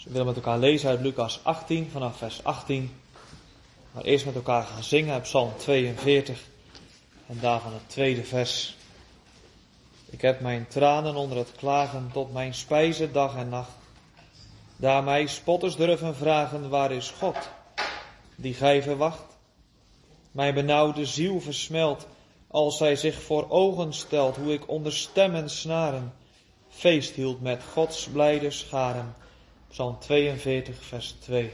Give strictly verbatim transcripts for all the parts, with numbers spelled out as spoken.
Dus we willen met elkaar lezen uit Lucas achttien, vanaf vers achttien. Maar eerst met elkaar gaan zingen uit Psalm tweeënveertig en daarvan het tweede vers. Ik heb mijn tranen onder het klagen tot mijn spijze dag en nacht. Daar mij spotters durven vragen, waar is God, die gij verwacht? Mijn benauwde ziel versmelt, als zij zich voor ogen stelt, hoe ik onder stem en snaren feest hield met Gods blijde scharen. Psalm tweeënveertig, vers twee.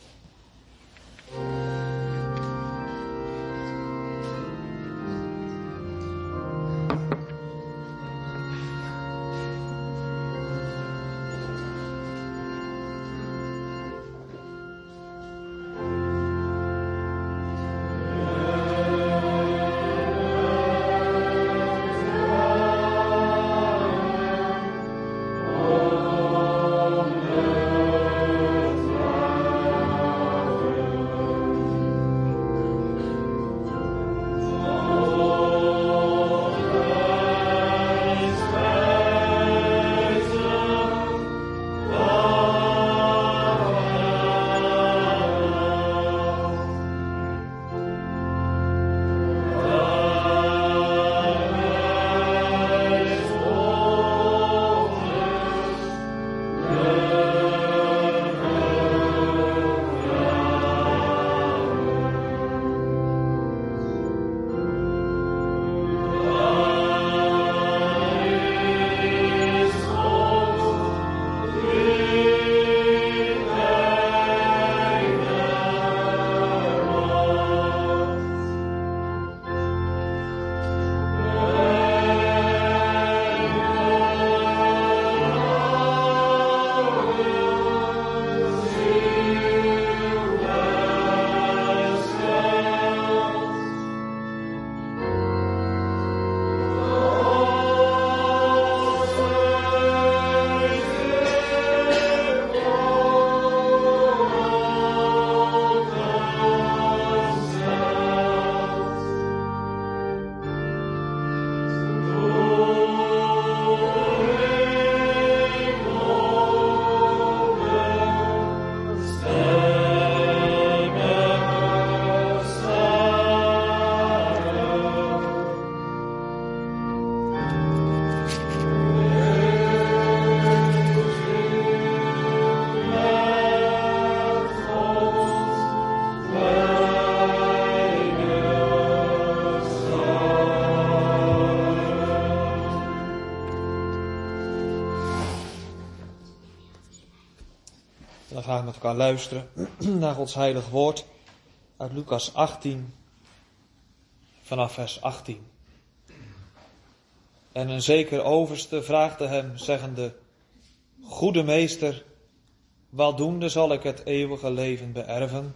Dan gaan we met elkaar luisteren naar Gods heilig woord uit Lucas achttien, vanaf vers achttien. En een zeker overste vraagde hem, zeggende: Goede meester, watdoende zal ik het eeuwige leven beërven?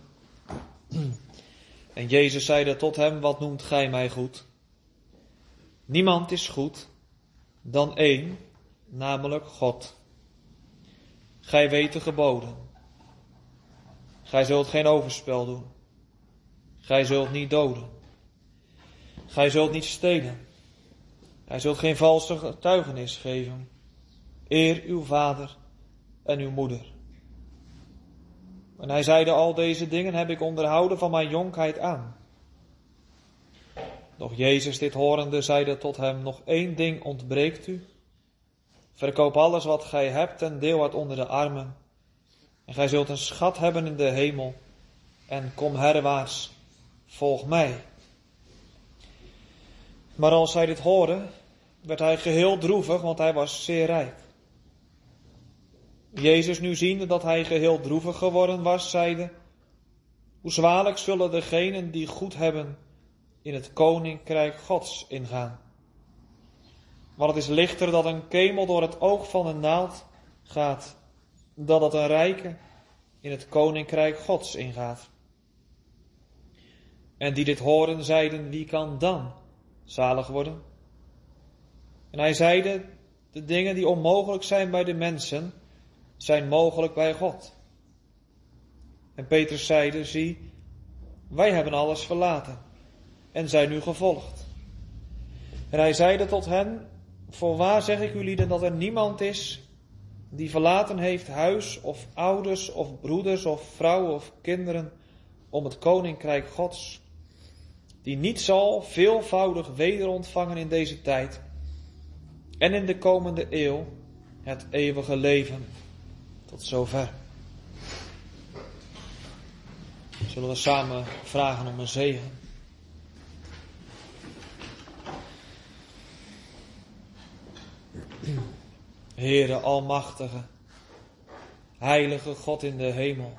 En Jezus zeide tot hem: Wat noemt gij mij goed? Niemand is goed dan één, namelijk God. Gij weet de geboden. Gij zult geen overspel doen. Gij zult niet doden. Gij zult niet stelen. Gij zult geen valse getuigenis geven. Eer uw vader en uw moeder. En hij zeide: Al deze dingen heb ik onderhouden van mijn jonkheid aan. Doch Jezus dit horende zeide tot hem: Nog één ding ontbreekt u. Verkoop alles wat gij hebt en deel het onder de armen. En gij zult een schat hebben in de hemel. En kom herwaarts, volg mij. Maar als hij dit hoorde, werd hij geheel droevig, want hij was zeer rijk. Jezus nu ziende dat hij geheel droevig geworden was, zeide: Hoe zwaarlijk zullen degenen die goed hebben in het koninkrijk Gods ingaan. Want het is lichter dat een kemel door het oog van een naald gaat, dan dat een rijke in het koninkrijk Gods ingaat. En die dit horen, zeiden: Wie kan dan zalig worden? En hij zeide: De dingen die onmogelijk zijn bij de mensen, zijn mogelijk bij God. En Petrus zeide: Zie, wij hebben alles verlaten en zijn u gevolgd. En hij zeide tot hen: Voorwaar zeg ik u lieden dat er niemand is die verlaten heeft huis of ouders of broeders of vrouwen of kinderen om het koninkrijk Gods, die niet zal veelvoudig wederontvangen in deze tijd en in de komende eeuw het eeuwige leven. Tot zover. Zullen we samen vragen om een zegen. Heere Almachtige, Heilige God in de hemel,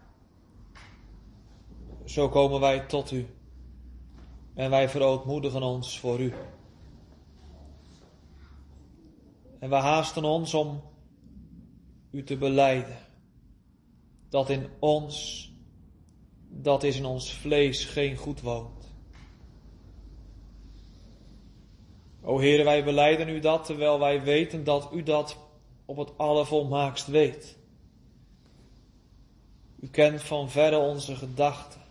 zo komen wij tot u en wij verootmoedigen ons voor u. En we haasten ons om u te belijden, dat in ons, dat is in ons vlees, geen goed woont. O Heere, wij belijden u dat, terwijl wij weten dat u dat op het allervolmaakst weet. U kent van verre onze gedachten.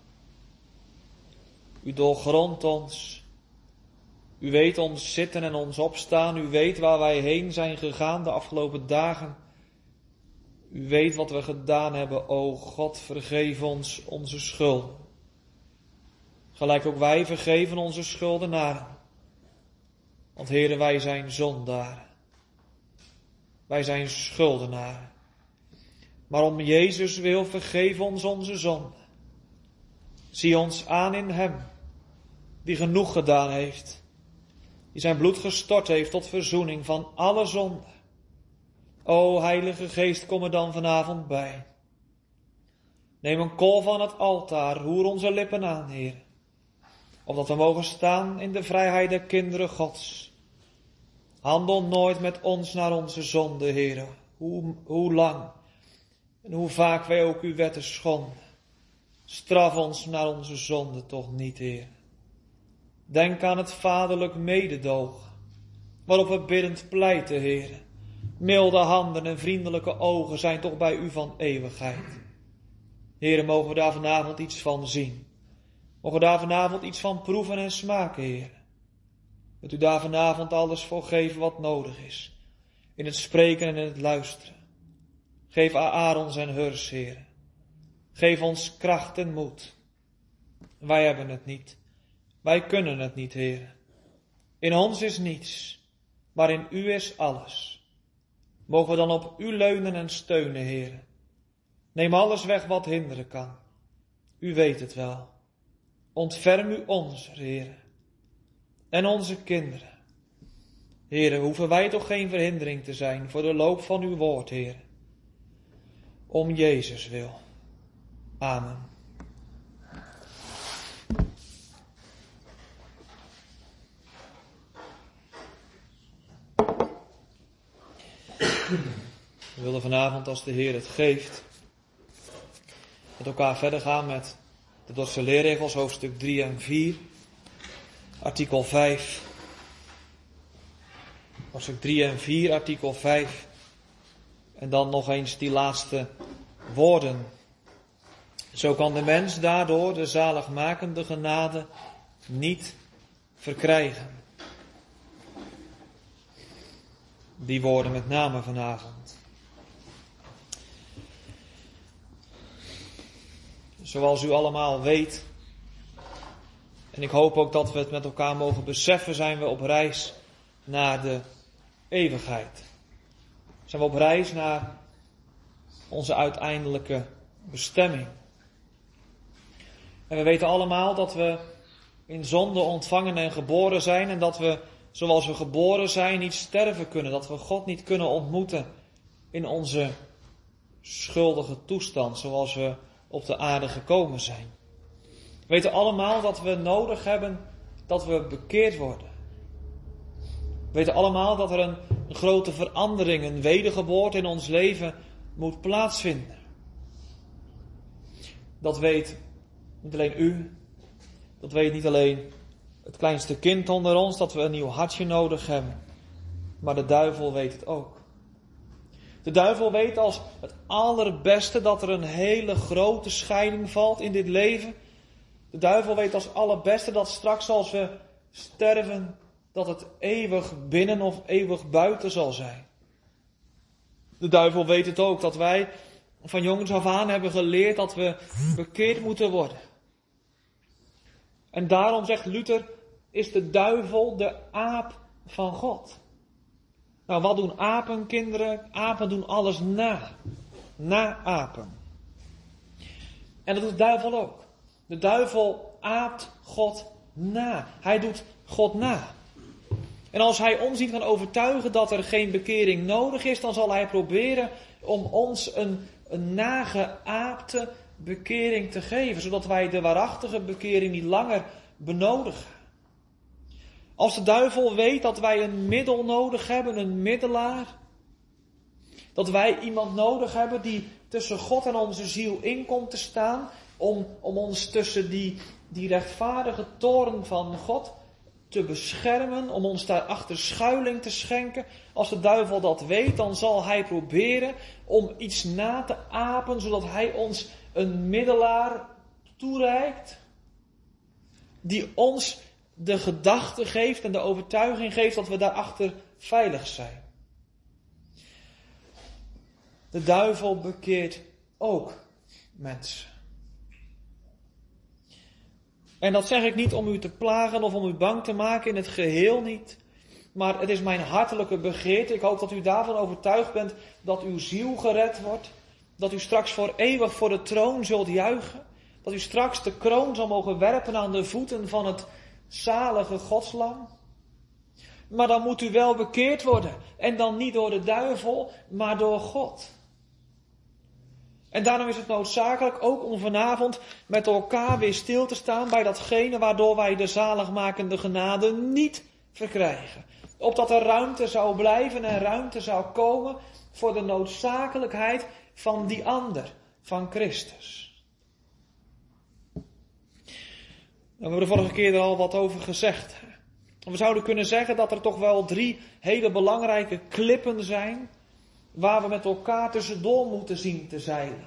U doorgrondt ons. U weet ons zitten en ons opstaan. U weet waar wij heen zijn gegaan de afgelopen dagen. U weet wat we gedaan hebben. O God, vergeef ons onze schulden. Gelijk ook wij vergeven onze schuldenaren. Want Heere, wij zijn zondaren. Wij zijn schuldenaren. Maar om Jezus wil, vergeef ons onze zonden. Zie ons aan in Hem, die genoeg gedaan heeft. Die zijn bloed gestort heeft tot verzoening van alle zonden. O Heilige Geest, kom er dan vanavond bij. Neem een kool van het altaar, roer onze lippen aan, Heer. Opdat we mogen staan in de vrijheid der kinderen Gods. Handel nooit met ons naar onze zonde, Heer. Hoe, hoe lang en hoe vaak wij ook uw wetten schonden. Straf ons naar onze zonde toch niet, Heer. Denk aan het vaderlijk mededogen, waarop we biddend pleiten, Heer. Milde handen en vriendelijke ogen zijn toch bij u van eeuwigheid. Heer, mogen we daar vanavond iets van zien. Mogen we daar vanavond iets van proeven en smaken, Heer. Dat u daar vanavond alles voor geven wat nodig is. In het spreken en in het luisteren. Geef Aarons en Hurs, Heer. Geef ons kracht en moed. Wij hebben het niet. Wij kunnen het niet, Heer. In ons is niets, maar in u is alles. Mogen we dan op u leunen en steunen, Heer. Neem alles weg wat hinderen kan. U weet het wel. Ontferm u ons, Heer. En onze kinderen. Heer, hoeven wij toch geen verhindering te zijn voor de loop van uw woord, Heer. Om Jezus wil. Amen. We willen vanavond, als de Heer het geeft, met elkaar verder gaan met de Dordtse leerregels, hoofdstuk drie en vier, artikel vijf. Hoofdstuk drie en vier, artikel vijf. En dan nog eens die laatste woorden. Zo kan de mens daardoor de zaligmakende genade niet verkrijgen. Die woorden met name vanavond. Zoals u allemaal weet, en ik hoop ook dat we het met elkaar mogen beseffen, zijn we op reis naar de eeuwigheid. Zijn we op reis naar onze uiteindelijke bestemming. En we weten allemaal dat we in zonde ontvangen en geboren zijn en dat we, zoals we geboren zijn, niet sterven kunnen. Dat we God niet kunnen ontmoeten in onze schuldige toestand, zoals we op de aarde gekomen zijn. We weten allemaal dat we nodig hebben dat we bekeerd worden. We weten allemaal dat er een, een grote verandering, een wedergeboorte in ons leven moet plaatsvinden. Dat weet niet alleen u, dat weet niet alleen het kleinste kind onder ons, dat we een nieuw hartje nodig hebben. Maar de duivel weet het ook. De duivel weet als het allerbeste dat er een hele grote scheiding valt in dit leven. De duivel weet als allerbeste dat straks als we sterven, dat het eeuwig binnen of eeuwig buiten zal zijn. De duivel weet het ook, dat wij van jongens af aan hebben geleerd dat we bekeerd moeten worden. En daarom zegt Luther, is de duivel de aap van God. Nou, wat doen apen, kinderen? Apen doen alles na. Na apen. En dat doet de duivel ook. De duivel aapt God na. Hij doet God na. En als hij ons niet kan overtuigen dat er geen bekering nodig is, dan zal hij proberen om ons een, een nageaapte bekering te geven, zodat wij de waarachtige bekering niet langer benodigen. Als de duivel weet dat wij een middel nodig hebben, een middelaar, dat wij iemand nodig hebben die tussen God en onze ziel in komt te staan, om, om ons tussen die, die rechtvaardige toorn van God te beschermen, om ons daarachter schuiling te schenken. Als de duivel dat weet, dan zal hij proberen om iets na te apen, zodat hij ons een middelaar toereikt, die ons de gedachte geeft en de overtuiging geeft dat we daarachter veilig zijn. De duivel bekeert ook mensen. En dat zeg ik niet om u te plagen of om u bang te maken, in het geheel niet. Maar het is mijn hartelijke begeerte. Ik hoop dat u daarvan overtuigd bent dat uw ziel gered wordt. Dat u straks voor eeuwig voor de troon zult juichen. Dat u straks de kroon zal mogen werpen aan de voeten van het zalige Godslam. Maar dan moet u wel bekeerd worden. En dan niet door de duivel, maar door God. En daarom is het noodzakelijk ook om vanavond met elkaar weer stil te staan bij datgene waardoor wij de zaligmakende genade niet verkrijgen. Opdat er ruimte zou blijven en ruimte zou komen voor de noodzakelijkheid van die ander, van Christus. We hebben de vorige keer er al wat over gezegd. We zouden kunnen zeggen dat er toch wel drie hele belangrijke klippen zijn waar we met elkaar tussendoor moeten zien te zeilen.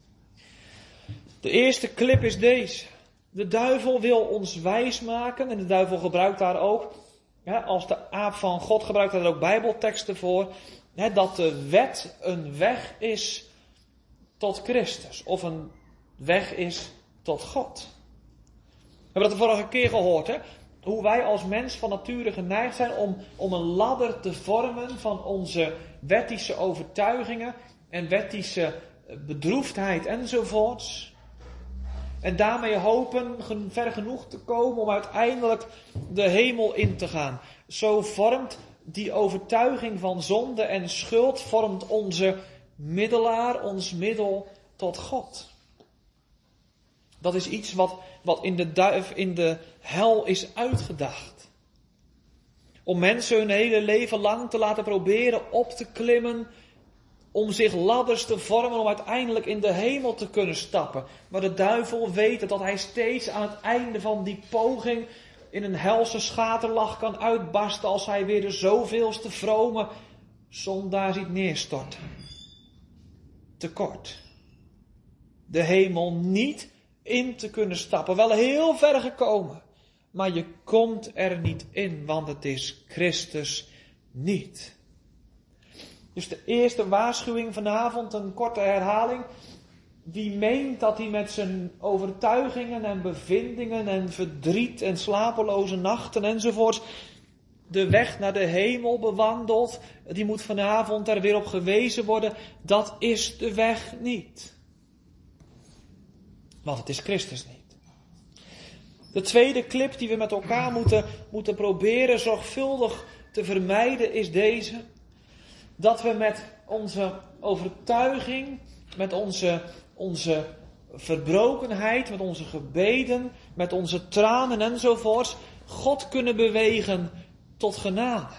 De eerste klip is deze. De duivel wil ons wijsmaken, en de duivel gebruikt daar ook, ja, als de aap van God gebruikt daar ook bijbelteksten voor, ja, dat de wet een weg is tot Christus, of een weg is tot God. We hebben dat de vorige keer gehoord, hè? Hoe wij als mens van nature geneigd zijn om, om een ladder te vormen van onze wettische overtuigingen en wettische bedroefdheid enzovoorts. En daarmee hopen ver genoeg te komen om uiteindelijk de hemel in te gaan. Zo vormt die overtuiging van zonde en schuld vormt onze middelaar, ons middel tot God. Dat is iets wat, wat in de duif, in de hel is uitgedacht. Om mensen hun hele leven lang te laten proberen op te klimmen, om zich ladders te vormen om uiteindelijk in de hemel te kunnen stappen. Maar de duivel weet dat hij steeds aan het einde van die poging in een helse schaterlach kan uitbarsten als hij weer de zoveelste vrome zondaar ziet neerstorten. Tekort. De hemel niet in te kunnen stappen. Wel heel ver gekomen. Maar je komt er niet in, want het is Christus niet. Dus de eerste waarschuwing vanavond, een korte herhaling. Wie meent dat hij met zijn overtuigingen en bevindingen en verdriet en slapeloze nachten enzovoorts de weg naar de hemel bewandelt, die moet vanavond er weer op gewezen worden. Dat is de weg niet. Want het is Christus niet. De tweede klip die we met elkaar moeten, moeten proberen zorgvuldig te vermijden is deze. Dat we met onze overtuiging, met onze, onze verbrokenheid, met onze gebeden, met onze tranen enzovoorts, God kunnen bewegen tot genade.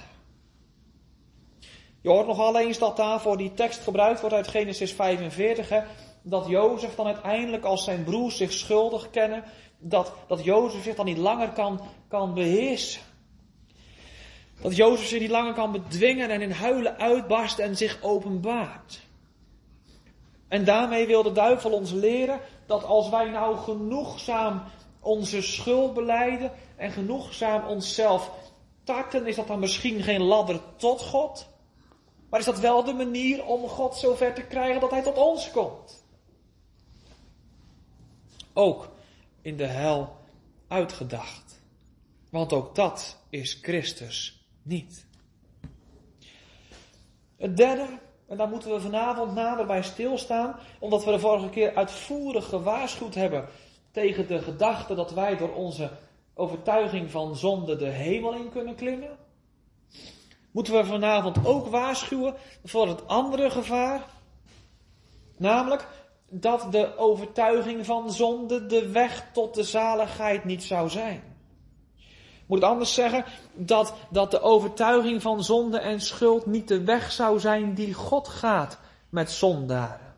Je hoort nogal eens dat daarvoor die tekst gebruikt wordt uit Genesis vijfenveertig. Hè, dat Jozef dan uiteindelijk als zijn broers zich schuldig kennen, dat, dat Jozef zich dan niet langer kan, kan beheersen. Dat Jozef zich niet langer kan bedwingen en in huilen uitbarst en zich openbaart. En daarmee wil de duivel ons leren dat als wij nou genoegzaam onze schuld belijden en genoegzaam onszelf tarten, is dat dan misschien geen ladder tot God, Maar is dat wel de manier om God zover te krijgen dat hij tot ons komt? Ook in de hel uitgedacht. Want ook dat is Christus niet. Het derde, en daar moeten we vanavond nader bij stilstaan, omdat we de vorige keer uitvoerig gewaarschuwd hebben tegen de gedachte dat wij door onze overtuiging van zonde de hemel in kunnen klimmen. Moeten we vanavond ook waarschuwen voor het andere gevaar. Namelijk dat de overtuiging van zonde de weg tot de zaligheid niet zou zijn. Moet ik anders zeggen, dat, dat de overtuiging van zonde en schuld niet de weg zou zijn die God gaat met zondaren.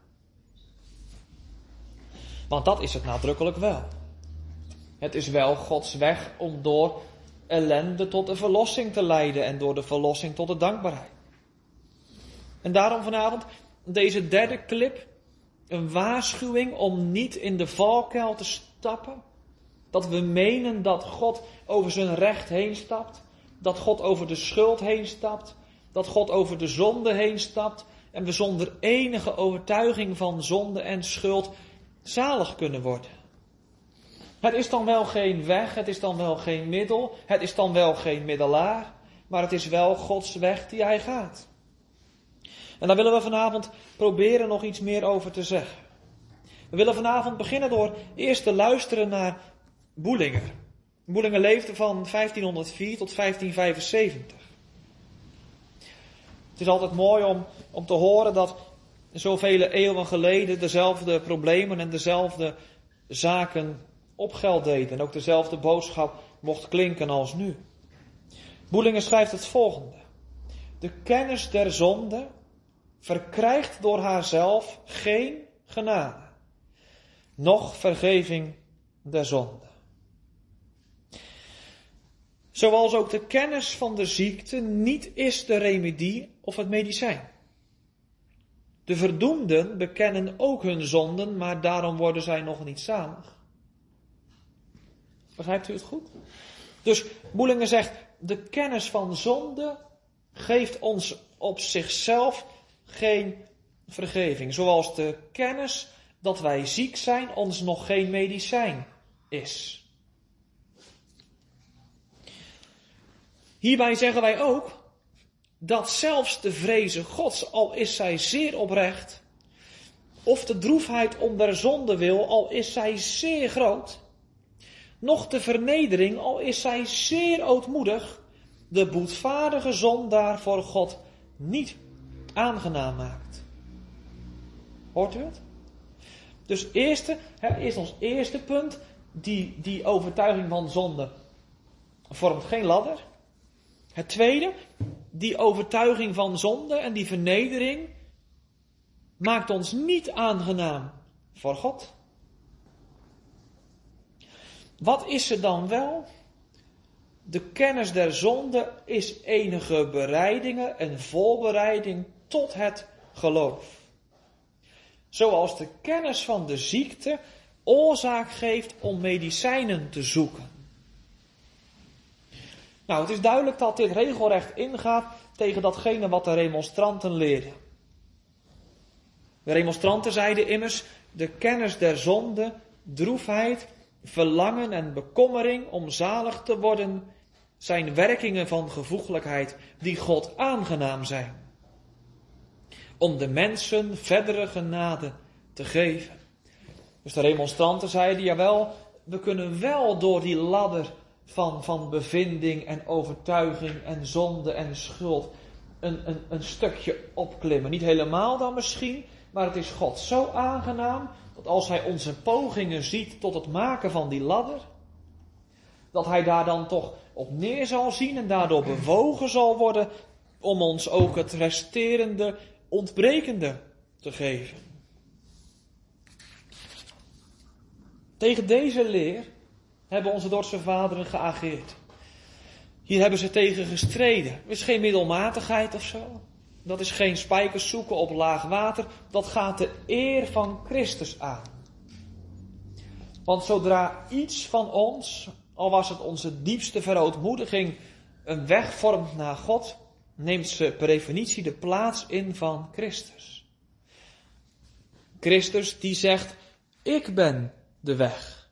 Want dat is het nadrukkelijk wel. Het is wel Gods weg om door ellende tot de verlossing te leiden en door de verlossing tot de dankbaarheid. En daarom vanavond deze derde clip, een waarschuwing om niet in de valkuil te stappen. Dat we menen dat God over zijn recht heen stapt, dat God over de schuld heen stapt, dat God over de zonde heen stapt en we zonder enige overtuiging van zonde en schuld zalig kunnen worden. Het is dan wel geen weg, het is dan wel geen middel, het is dan wel geen middelaar, maar het is wel Gods weg die hij gaat. En daar willen we vanavond proberen nog iets meer over te zeggen. We willen vanavond beginnen door eerst te luisteren naar Boelinger. Boelinger leefde van vijftienhonderdvier tot vijftienvijfenzeventig. Het is altijd mooi om, om te horen dat zoveel eeuwen geleden dezelfde problemen en dezelfde zaken op geld deden. En ook dezelfde boodschap mocht klinken als nu. Boelinger schrijft het volgende. De kennis der zonde verkrijgt door haarzelf geen genade, noch vergeving der zonde. Zoals ook de kennis van de ziekte niet is de remedie of het medicijn. De verdoemden bekennen ook hun zonden, maar daarom worden zij nog niet zalig. Begrijpt u het goed? Dus Boelinger zegt, de kennis van zonde geeft ons op zichzelf geen vergeving. Zoals de kennis dat wij ziek zijn ons nog geen medicijn is. Hierbij zeggen wij ook dat zelfs de vreze Gods, al is zij zeer oprecht, of de droefheid om der zonde wil, al is zij zeer groot, noch de vernedering, al is zij zeer ootmoedig, de boetvaardige zondaar voor God niet aangenaam maakt. Hoort u het? Dus eerste, hè, is ons eerste punt, die, die overtuiging van zonde vormt geen ladder. Het tweede, die overtuiging van zonde en die vernedering maakt ons niet aangenaam voor God. Wat is er dan wel? De kennis der zonde is enige bereidingen en voorbereiding tot het geloof. Zoals de kennis van de ziekte oorzaak geeft om medicijnen te zoeken. Nou, het is duidelijk dat dit regelrecht ingaat tegen datgene wat de remonstranten leerden. De remonstranten zeiden immers, de kennis der zonde, droefheid, verlangen en bekommering om zalig te worden, zijn werkingen van gevoeglijkheid die God aangenaam zijn. Om de mensen verdere genade te geven. Dus de remonstranten zeiden, jawel, we kunnen wel door die ladder van, van bevinding en overtuiging en zonde en schuld een, een, een stukje opklimmen. Niet helemaal dan misschien, maar het is God zo aangenaam dat als hij onze pogingen ziet tot het maken van die ladder, dat hij daar dan toch op neer zal zien en daardoor bewogen zal worden om ons ook het resterende, ontbrekende te geven. Tegen deze leer hebben onze Dordtse vaderen geageerd. Hier hebben ze tegen gestreden. Het is geen middelmatigheid of zo. Dat is geen spijkers zoeken op laag water. Dat gaat de eer van Christus aan. Want zodra iets van ons, al was het onze diepste verootmoediging, een weg vormt naar God, neemt ze per definitie de plaats in van Christus. Christus die zegt, ik ben de weg.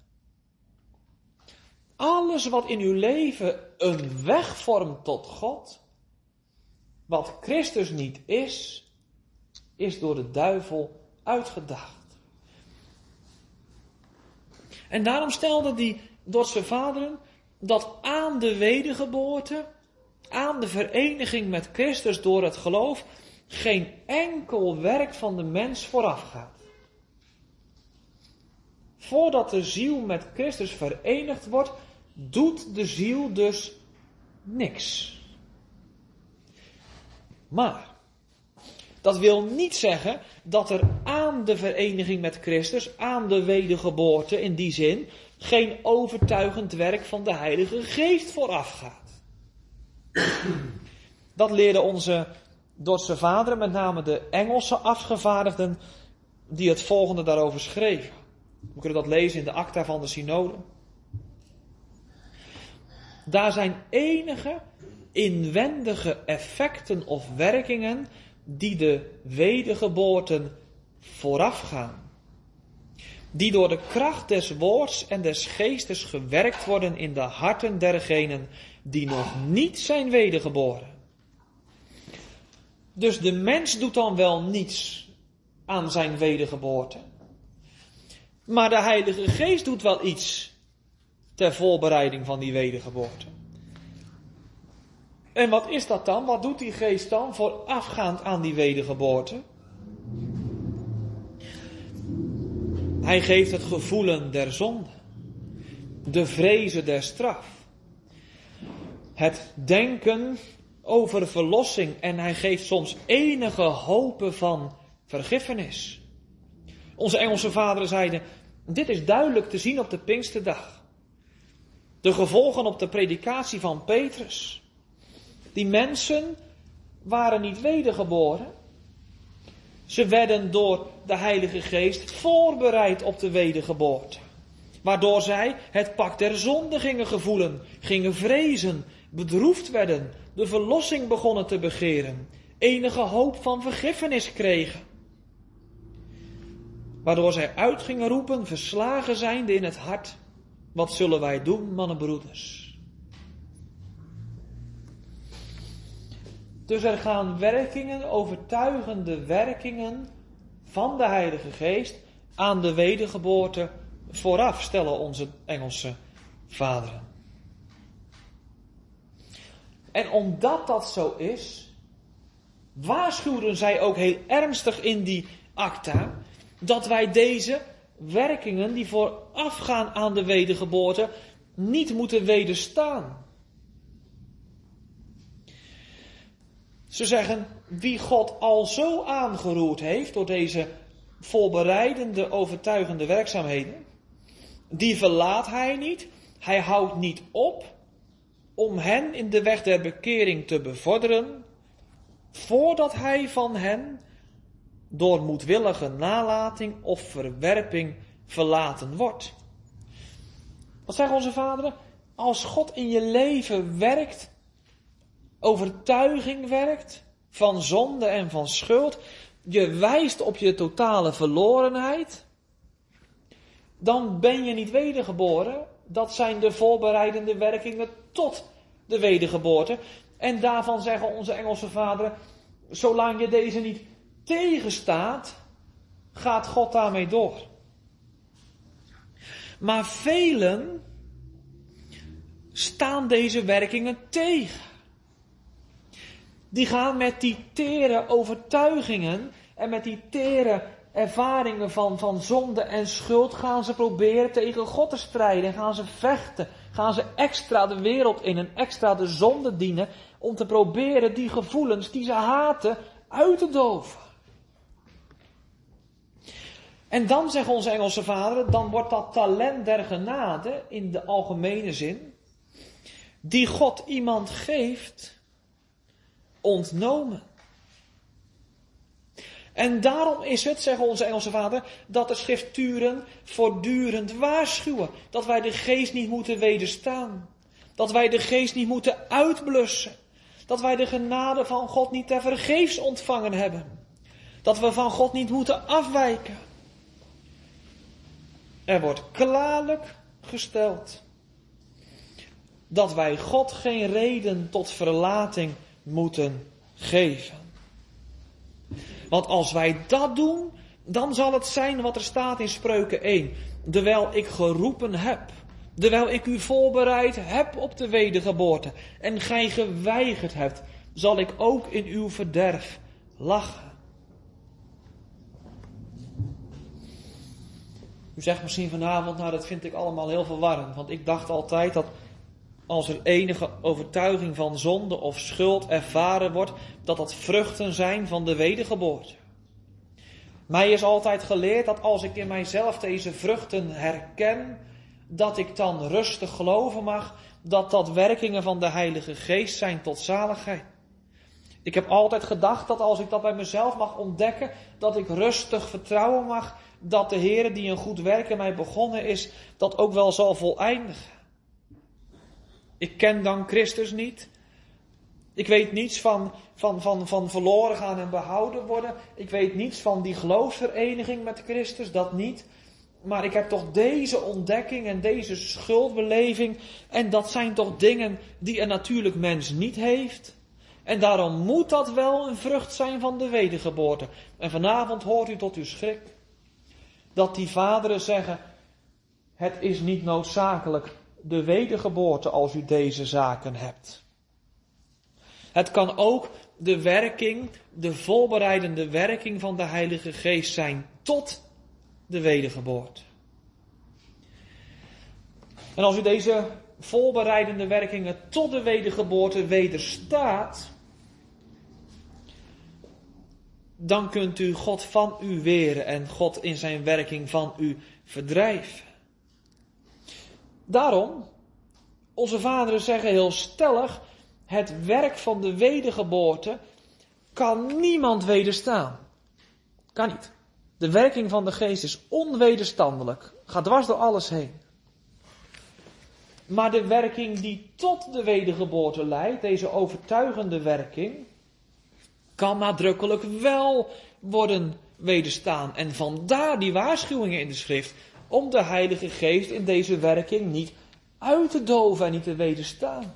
Alles wat in uw leven een weg vormt tot God, wat Christus niet is, is door de duivel uitgedaagd. En daarom stelde die Dordtse vaderen dat aan de wedergeboorte, aan de vereniging met Christus door het geloof, geen enkel werk van de mens vooraf gaat. Voordat de ziel met Christus verenigd wordt, doet de ziel dus niks. Maar dat wil niet zeggen dat er aan de vereniging met Christus, aan de wedergeboorte in die zin, geen overtuigend werk van de Heilige Geest vooraf gaat. Dat leerden onze Dordtse vaderen, met name de Engelse afgevaardigden, die het volgende daarover schreven. We kunnen dat lezen in de acta van de synode. Daar zijn enige inwendige effecten of werkingen die de wedergeboorten voorafgaan. Die door de kracht des woords en des geestes gewerkt worden in de harten dergenen die nog niet zijn wedergeboren. Dus de mens doet dan wel niets aan zijn wedergeboorte. Maar de Heilige Geest doet wel iets ter voorbereiding van die wedergeboorte. En wat is dat dan? Wat doet die Geest dan voorafgaand aan die wedergeboorte? Hij geeft het gevoelen der zonde, de vrezen der straf, het denken over verlossing en hij geeft soms enige hopen van vergiffenis. Onze Engelse vaderen zeiden, dit is duidelijk te zien op de Pinksterdag. De gevolgen op de predikatie van Petrus. Die mensen waren niet wedergeboren. Ze werden door de Heilige Geest voorbereid op de wedergeboorte. Waardoor zij het pak der zonde gingen gevoelen, gingen vrezen, bedroefd werden, de verlossing begonnen te begeren, enige hoop van vergiffenis kregen. Waardoor zij uit gingen roepen, verslagen zijnde in het hart, wat zullen wij doen, mannenbroeders? Dus er gaan werkingen, overtuigende werkingen van de Heilige Geest aan de wedergeboorte vooraf, stellen onze Engelse vaderen. En omdat dat zo is, waarschuwden zij ook heel ernstig in die acta, dat wij deze werkingen die voorafgaan aan de wedergeboorte niet moeten wederstaan. Ze zeggen, wie God al zo aangeroerd heeft door deze voorbereidende, overtuigende werkzaamheden, die verlaat hij niet, hij houdt niet op om hen in de weg der bekering te bevorderen, voordat hij van hen door moedwillige nalating of verwerping verlaten wordt. Wat zeggen onze vaderen? Als God in je leven werkt, overtuiging werkt van zonde en van schuld, je wijst op je totale verlorenheid, dan ben je niet wedergeboren. Dat zijn de voorbereidende werkingen tot de wedergeboorte. En daarvan zeggen onze Engelse vaderen, zolang je deze niet tegenstaat, gaat God daarmee door. Maar velen staan deze werkingen tegen. Die gaan met die tere overtuigingen en met die tere ervaringen van, van zonde en schuld gaan ze proberen tegen God te strijden. En gaan ze vechten. Gaan ze extra de wereld in en extra de zonde dienen om te proberen die gevoelens die ze haten uit te doven. En dan zeggen onze Engelse vaderen, dan wordt dat talent der genade in de algemene zin, die God iemand geeft, ontnomen. En daarom is het, zeggen onze Engelse vader, dat de schrifturen voortdurend waarschuwen. Dat wij de geest niet moeten wederstaan. Dat wij de geest niet moeten uitblussen. Dat wij de genade van God niet tevergeefs ontvangen hebben. Dat we van God niet moeten afwijken. Er wordt klaarlijk gesteld dat wij God geen reden tot verlating moeten geven. Want als wij dat doen, dan zal het zijn wat er staat in Spreuken één. Terwijl ik geroepen heb, terwijl ik u voorbereid heb op de wedergeboorte en gij geweigerd hebt, zal ik ook in uw verderf lachen. U zegt misschien vanavond, nou dat vind ik allemaal heel verwarrend. Want ik dacht altijd dat als er enige overtuiging van zonde of schuld ervaren wordt, dat dat vruchten zijn van de wedergeboorte. Mij is altijd geleerd dat als ik in mijzelf deze vruchten herken, dat ik dan rustig geloven mag dat dat werkingen van de Heilige Geest zijn tot zaligheid. Ik heb altijd gedacht dat als ik dat bij mezelf mag ontdekken, dat ik rustig vertrouwen mag dat de Heer die een goed werk in mij begonnen is, dat ook wel zal voleindigen. Ik ken dan Christus niet. Ik weet niets van, van, van, van verloren gaan en behouden worden. Ik weet niets van die geloofsvereniging met Christus, dat niet. Maar ik heb toch deze ontdekking en deze schuldbeleving. En dat zijn toch dingen die een natuurlijk mens niet heeft. En daarom moet dat wel een vrucht zijn van de wedergeboorte. En vanavond hoort u tot uw schrik dat die vaderen zeggen, het is niet noodzakelijk de wedergeboorte als u deze zaken hebt. Het kan ook de werking, de voorbereidende werking van de Heilige Geest zijn tot de wedergeboorte. En als u deze voorbereidende werkingen tot de wedergeboorte wederstaat, dan kunt u God van u weren en God in zijn werking van u verdrijven. Daarom, onze vaderen zeggen heel stellig, het werk van de wedergeboorte kan niemand wederstaan. Kan niet. De werking van de Geest is onwederstandelijk. Gaat dwars door alles heen. Maar de werking die tot de wedergeboorte leidt, deze overtuigende werking, kan nadrukkelijk wel worden wederstaan. En vandaar die waarschuwingen in de schrift, om de Heilige Geest in deze werking niet uit te doven en niet te wederstaan.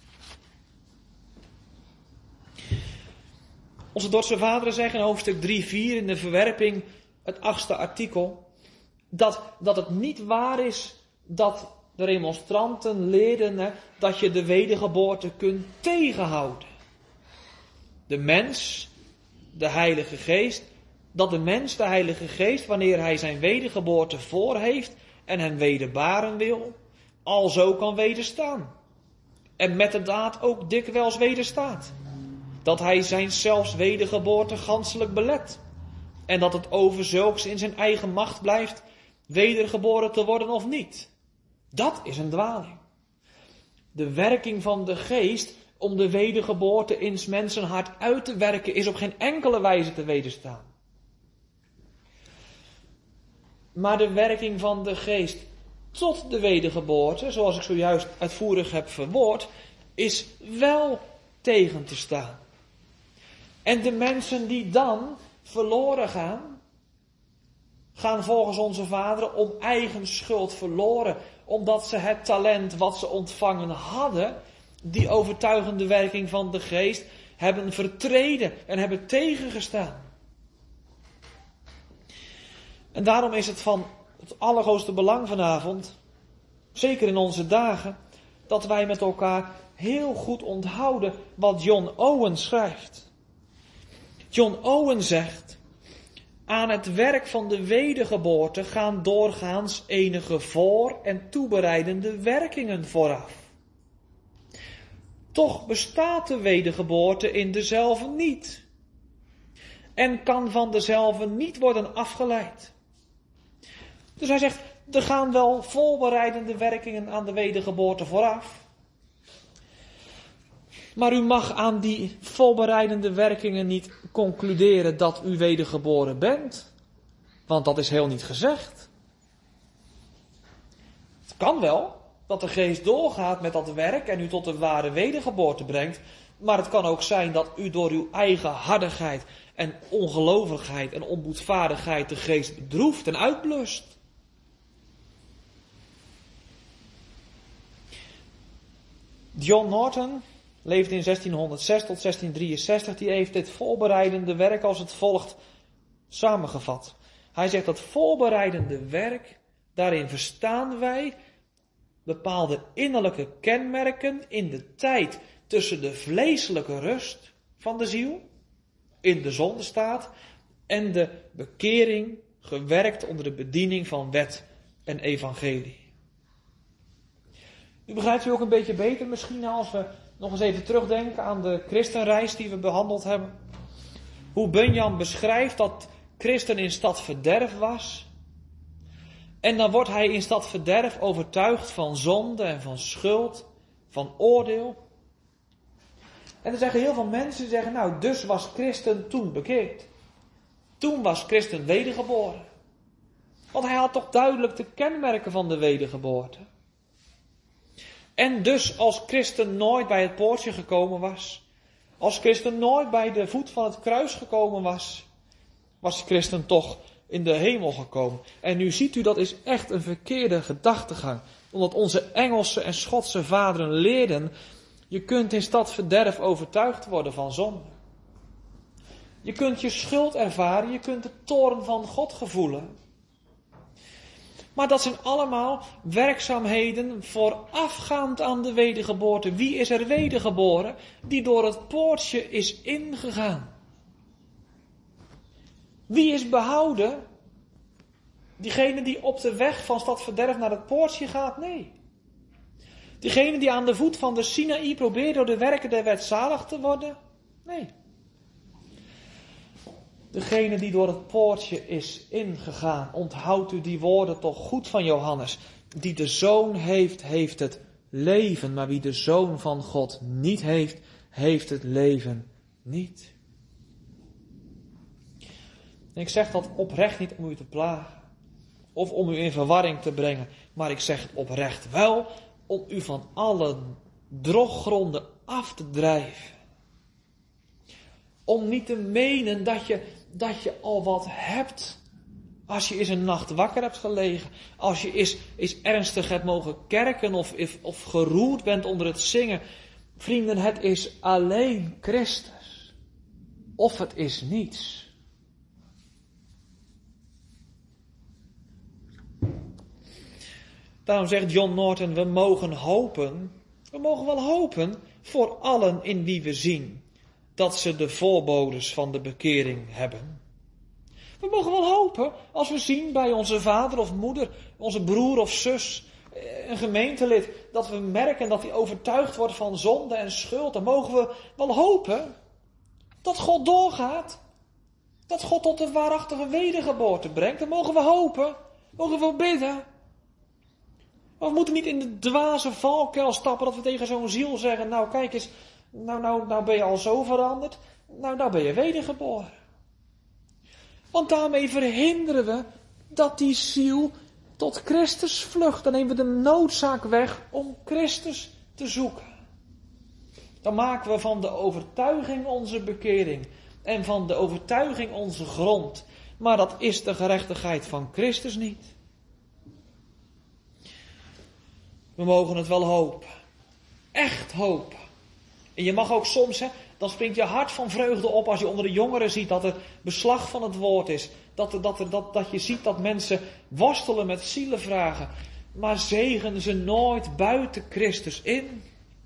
Onze Dordtse vaderen zeggen in hoofdstuk drie vier in de verwerping, het achtste artikel, dat, dat het niet waar is dat de remonstranten leerden hè, dat je de wedergeboorte kunt tegenhouden. De mens, de Heilige Geest, dat de mens de Heilige Geest, wanneer hij zijn wedergeboorte voor heeft en hem wederbaren wil, alzo kan wederstaan. En met de daad ook dikwijls wederstaat. Dat hij zijn zelfs wedergeboorte ganselijk belet. En dat het over zulks in zijn eigen macht blijft wedergeboren te worden of niet. Dat is een dwaling. De werking van de Geest om de wedergeboorte in 's mensen hart uit te werken is op geen enkele wijze te wederstaan. Maar de werking van de Geest tot de wedergeboorte, zoals ik zojuist uitvoerig heb verwoord, is wel tegen te staan. En de mensen die dan verloren gaan, gaan volgens onze vaderen om eigen schuld verloren, omdat ze het talent wat ze ontvangen hadden, die overtuigende werking van de Geest, hebben vertreden en hebben tegengestaan. En daarom is het van het allergrootste belang vanavond, zeker in onze dagen, dat wij met elkaar heel goed onthouden wat John Owen schrijft. John Owen zegt, aan het werk van de wedergeboorte gaan doorgaans enige voor- en toebereidende werkingen vooraf. Toch bestaat de wedergeboorte in dezelve niet. En kan van dezelve niet worden afgeleid. Dus hij zegt, er gaan wel voorbereidende werkingen aan de wedergeboorte vooraf. Maar u mag aan die voorbereidende werkingen niet concluderen dat u wedergeboren bent. Want dat is heel niet gezegd. Het kan wel dat de Geest doorgaat met dat werk en u tot de ware wedergeboorte brengt. Maar het kan ook zijn dat u door uw eigen hardigheid en ongelovigheid en onboedvaardigheid de geest bedroeft en uitblust. John Norton leefde in zestienhonderdzes tot zestiendrieënzestig. Die heeft dit voorbereidende werk als het volgt samengevat. Hij zegt dat voorbereidende werk, daarin verstaan wij bepaalde innerlijke kenmerken in de tijd tussen de vleeselijke rust van de ziel, in de zondestaat, en de bekering, gewerkt onder de bediening van wet en evangelie. U begrijpt u ook een beetje beter misschien als we nog eens even terugdenken aan de christenreis die we behandeld hebben. Hoe Bunyan beschrijft dat Christen in stad verderf was. En dan wordt hij in stad verderf overtuigd van zonde en van schuld, van oordeel. En er zeggen heel veel mensen die zeggen, nou dus was Christen toen bekeerd. Toen was Christen wedergeboren. Want hij had toch duidelijk de kenmerken van de wedergeboorte. En dus als Christen nooit bij het poortje gekomen was, als Christen nooit bij de voet van het kruis gekomen was, was Christen toch in de hemel gekomen. En nu ziet u, dat is echt een verkeerde gedachtegang. Omdat onze Engelse en Schotse vaderen leerden, je kunt in stad verderf overtuigd worden van zonde. Je kunt je schuld ervaren, je kunt de toorn van God gevoelen. Maar dat zijn allemaal werkzaamheden voorafgaand aan de wedergeboorte. Wie is er wedergeboren? Die door het poortje is ingegaan. Wie is behouden? Diegene die op de weg van stad verderf naar het poortje gaat? Nee. Diegene die aan de voet van de Sinaï probeert door de werken der wet zalig te worden? Nee. Degene die door het poortje is ingegaan, onthoudt u die woorden toch goed van Johannes. Die de Zoon heeft, heeft het leven, maar wie de Zoon van God niet heeft, heeft het leven niet. En ik zeg dat oprecht niet om u te plagen, of om u in verwarring te brengen, maar ik zeg het oprecht wel om u van alle droggronden af te drijven. Om niet te menen dat je, dat je al wat hebt. Als je eens een nacht wakker hebt gelegen. Als je eens, eens ernstig hebt mogen kerken of, of geroerd bent onder het zingen. Vrienden, het is alleen Christus. Of het is niets. Daarom zegt John Norton, we mogen hopen. We mogen wel hopen voor allen in wie we zien dat ze de voorbodes van de bekering hebben. We mogen wel hopen als we zien bij onze vader of moeder, onze broer of zus, een gemeentelid, dat we merken dat hij overtuigd wordt van zonde en schuld. Dan mogen we wel hopen dat God doorgaat. Dat God tot de waarachtige wedergeboorte brengt. Dan mogen we hopen. Mogen we bidden. Maar we moeten niet in de dwaze valkuil stappen dat we tegen zo'n ziel zeggen, nou kijk eens, nou, nou, nou ben je al zo veranderd. Nou, nou ben je wedergeboren. Want daarmee verhinderen we dat die ziel tot Christus vlucht. Dan nemen we de noodzaak weg om Christus te zoeken. Dan maken we van de overtuiging onze bekering. En van de overtuiging onze grond. Maar dat is de gerechtigheid van Christus niet. We mogen het wel hopen. Echt hopen. En je mag ook soms, hè, dan springt je hart van vreugde op als je onder de jongeren ziet dat er beslag van het woord is. Dat, er, dat, er, dat, dat je ziet dat mensen worstelen met zielenvragen. Maar zegen ze nooit buiten Christus in.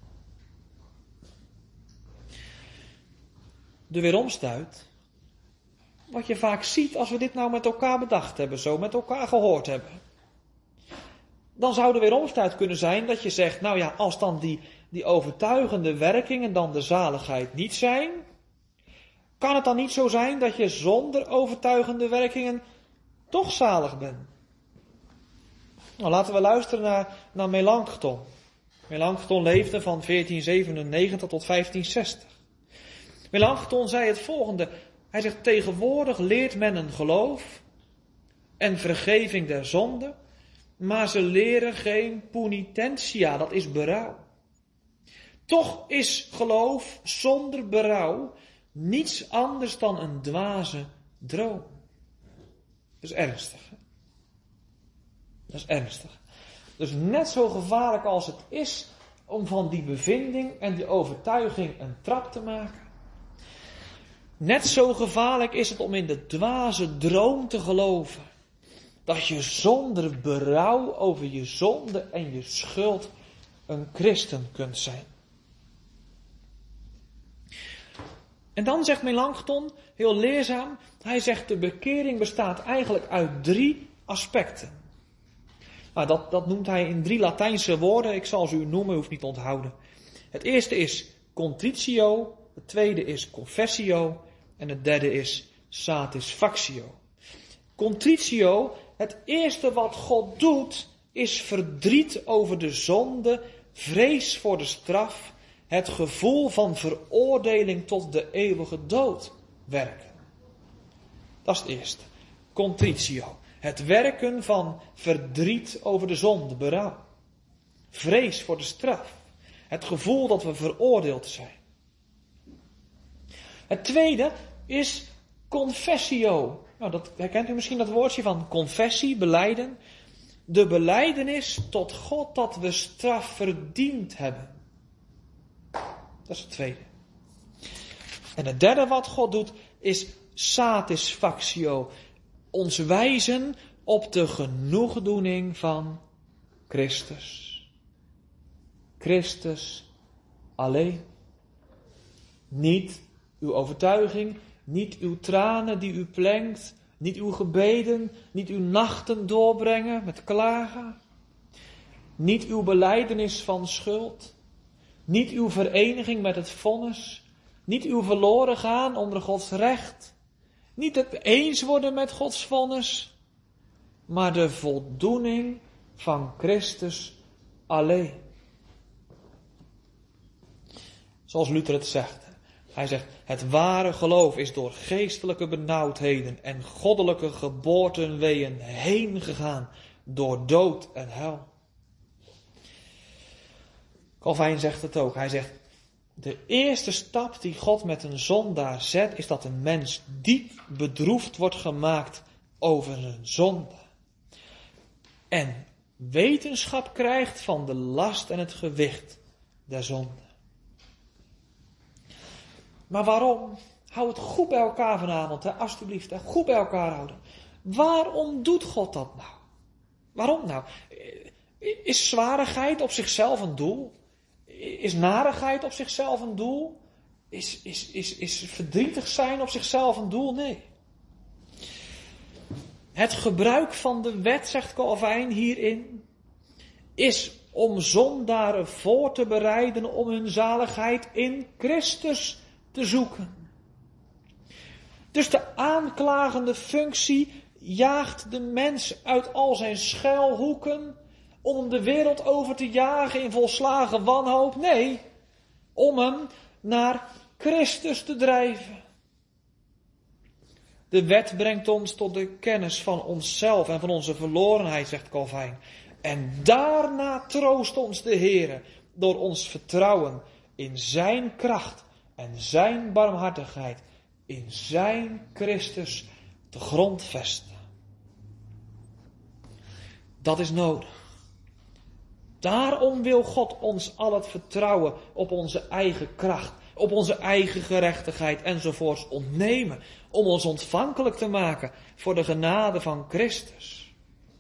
De weeromstuit. Wat je vaak ziet als we dit nou met elkaar bedacht hebben, zo met elkaar gehoord hebben. Dan zou de weeromstuit kunnen zijn dat je zegt, nou ja, als dan die, die overtuigende werkingen dan de zaligheid niet zijn, kan het dan niet zo zijn dat je zonder overtuigende werkingen toch zalig bent? Nou, laten we luisteren naar, naar Melanchthon. Melanchthon leefde van veertien zevenennegentig tot vijftien zestig. Melanchthon zei het volgende. Hij zegt, tegenwoordig leert men een geloof en vergeving der zonde, maar ze leren geen punitentia, dat is berouw. Toch is geloof zonder berouw niets anders dan een dwaze droom. Dat is ernstig. Hè? Dat is ernstig. Dus net zo gevaarlijk als het is om van die bevinding en die overtuiging een trap te maken. Net zo gevaarlijk is het om in de dwaze droom te geloven. Dat je zonder berouw over je zonde en je schuld een christen kunt zijn. En dan zegt Melanchthon, heel leerzaam, hij zegt de bekering bestaat eigenlijk uit drie aspecten. Nou, dat, dat noemt hij in drie Latijnse woorden, ik zal ze u noemen, u hoeft niet te onthouden. Het eerste is contritio, het tweede is confessio en het derde is satisfactio. Contritio, het eerste wat God doet, is verdriet over de zonde, vrees voor de straf, het gevoel van veroordeling tot de eeuwige dood werken. Dat is het eerste. Contritio. Het werken van verdriet over de zonde, berouw. Vrees voor de straf. Het gevoel dat we veroordeeld zijn. Het tweede is confessio. Nou, dat herkent u misschien dat woordje van confessie, belijden. De belijdenis tot God dat we straf verdiend hebben. Dat is het tweede. En het derde wat God doet is satisfactio. Ons wijzen op de genoegdoening van Christus. Christus alleen. Niet uw overtuiging, niet uw tranen die u plengt, niet uw gebeden, niet uw nachten doorbrengen met klagen. Niet uw belijdenis van schuld. Niet uw vereniging met het vonnis. Niet uw verloren gaan onder Gods recht. Niet het eens worden met Gods vonnis. Maar de voldoening van Christus alleen. Zoals Luther het zegt. Hij zegt, het ware geloof is door geestelijke benauwdheden en goddelijke geboortenweeën heen gegaan. Door dood en hel. Calvijn zegt het ook. Hij zegt, de eerste stap die God met een zondaar zet, is dat een mens diep bedroefd wordt gemaakt over zijn zonde. En wetenschap krijgt van de last en het gewicht der zonde. Maar waarom? Hou het goed bij elkaar vanavond, hè? Alsjeblieft. Hè? Goed bij elkaar houden. Waarom doet God dat nou? Waarom nou? Is zwarigheid op zichzelf een doel? Is narigheid op zichzelf een doel? Is, is, is, is verdrietig zijn op zichzelf een doel? Nee. Het gebruik van de wet, zegt Calvijn hierin, is om zondaren voor te bereiden om hun zaligheid in Christus te zoeken. Dus de aanklagende functie jaagt de mens uit al zijn schuilhoeken om hem de wereld over te jagen in volslagen wanhoop. Nee, om hem naar Christus te drijven. De wet brengt ons tot de kennis van onszelf en van onze verlorenheid, zegt Calvijn. En daarna troost ons de Heere door ons vertrouwen in zijn kracht en zijn barmhartigheid, in zijn Christus te grondvesten. Dat is nodig. Daarom wil God ons al het vertrouwen op onze eigen kracht, op onze eigen gerechtigheid enzovoorts ontnemen, om ons ontvankelijk te maken voor de genade van Christus.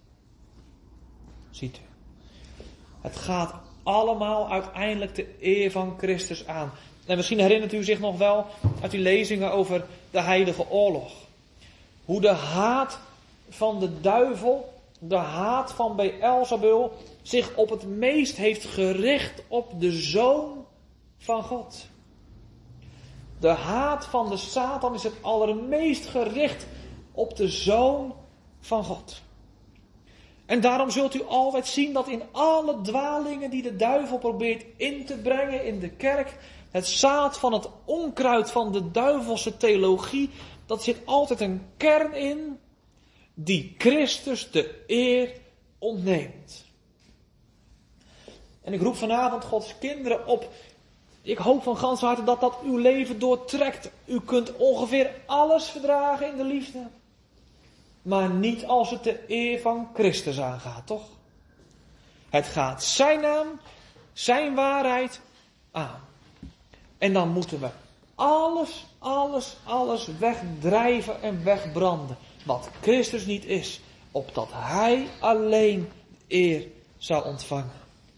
Ziet u, het gaat allemaal uiteindelijk de eer van Christus aan. En misschien herinnert u zich nog wel uit die lezingen over de heilige oorlog. Hoe de haat van de duivel, de haat van Beelzebul, zich op het meest heeft gericht op de Zoon van God. De haat van de Satan is het allermeest gericht op de Zoon van God. En daarom zult u altijd zien dat in alle dwalingen die de duivel probeert in te brengen in de kerk, het zaad van het onkruid van de duivelse theologie, dat zit altijd een kern in die Christus de eer ontneemt. En ik roep vanavond Gods kinderen op Ik hoop van ganse harte dat dat uw leven doortrekt. U kunt ongeveer alles verdragen in de liefde. Maar niet als het de eer van Christus aangaat, toch? Het gaat zijn naam, zijn waarheid aan. En dan moeten we alles, alles, alles wegdrijven en wegbranden. Wat Christus niet is. Opdat hij alleen de eer zou ontvangen.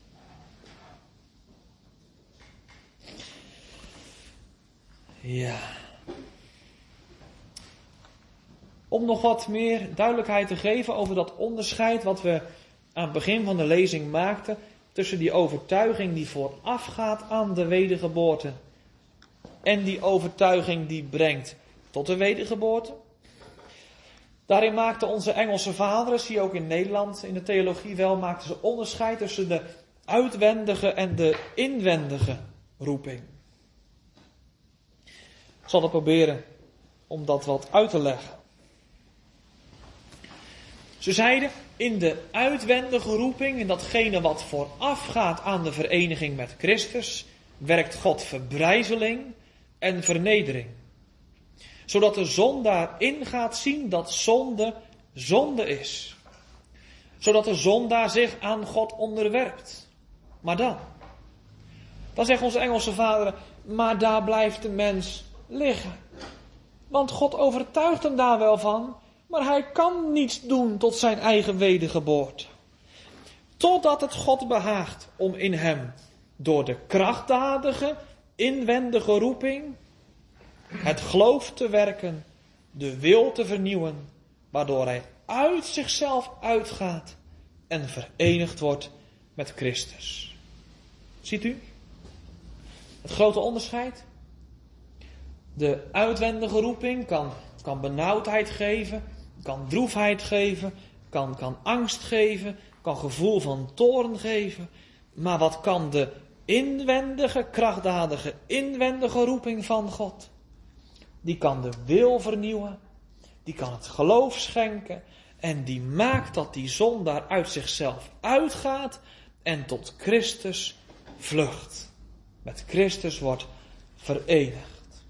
Ja. Om nog wat meer duidelijkheid te geven over dat onderscheid wat we aan het begin van de lezing maakten. Tussen die overtuiging die voorafgaat aan de wedergeboorte. En die overtuiging die brengt tot de wedergeboorte. Daarin maakten onze Engelse vaderen, zie je ook in Nederland in de theologie wel, maakten ze onderscheid tussen de uitwendige en de inwendige roeping. Ik zal het proberen om dat wat uit te leggen. Ze zeiden, in de uitwendige roeping, in datgene wat voorafgaat aan de vereniging met Christus, werkt God verbrijzeling en vernedering. Zodat de zondaar in gaat zien dat zonde, zonde is. Zodat de zondaar zich aan God onderwerpt. Maar dan, dan zeggen onze Engelse vaderen, maar daar blijft de mens liggen. Want God overtuigt hem daar wel van, maar hij kan niets doen tot zijn eigen wedergeboorte. Totdat het God behaagt om in hem, door de krachtdadige, inwendige roeping, het geloof te werken, de wil te vernieuwen, waardoor hij uit zichzelf uitgaat en verenigd wordt met Christus. Ziet u het grote onderscheid? De uitwendige roeping kan, kan benauwdheid geven, kan droefheid geven, kan, kan angst geven, kan gevoel van toorn geven. Maar wat kan de inwendige, krachtdadige, inwendige roeping van God? Die kan de wil vernieuwen, die kan het geloof schenken en die maakt dat die zondaar uit zichzelf uitgaat en tot Christus vlucht. Met Christus wordt verenigd.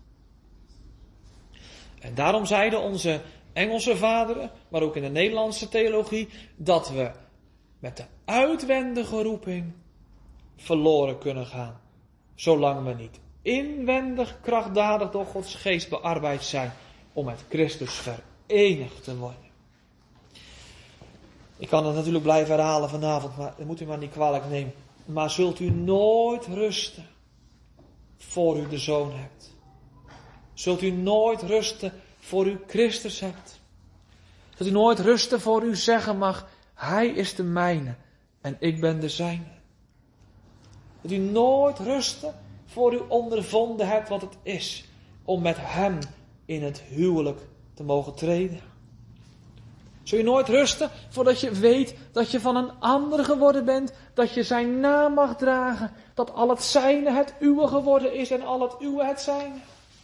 En daarom zeiden onze Engelse vaderen, maar ook in de Nederlandse theologie, dat we met de uitwendige roeping verloren kunnen gaan. Zolang we niet inwendig krachtdadig door Gods geest bearbeid zijn om met Christus verenigd te worden. Ik kan het natuurlijk blijven herhalen vanavond, maar dat moet u maar niet kwalijk nemen. Maar zult u nooit rusten voor u de Zoon hebt. Zult u nooit rusten voor u Christus hebt. Zult u nooit rusten voor u zeggen mag, Hij is de mijne en ik ben de zijne. Zult u nooit rusten voor u ondervonden hebt wat het is om met Hem in het huwelijk te mogen treden. Zul je nooit rusten voordat je weet dat je van een ander geworden bent, dat je zijn naam mag dragen, dat al het zijne het uwe geworden is en al het uwe het zijne.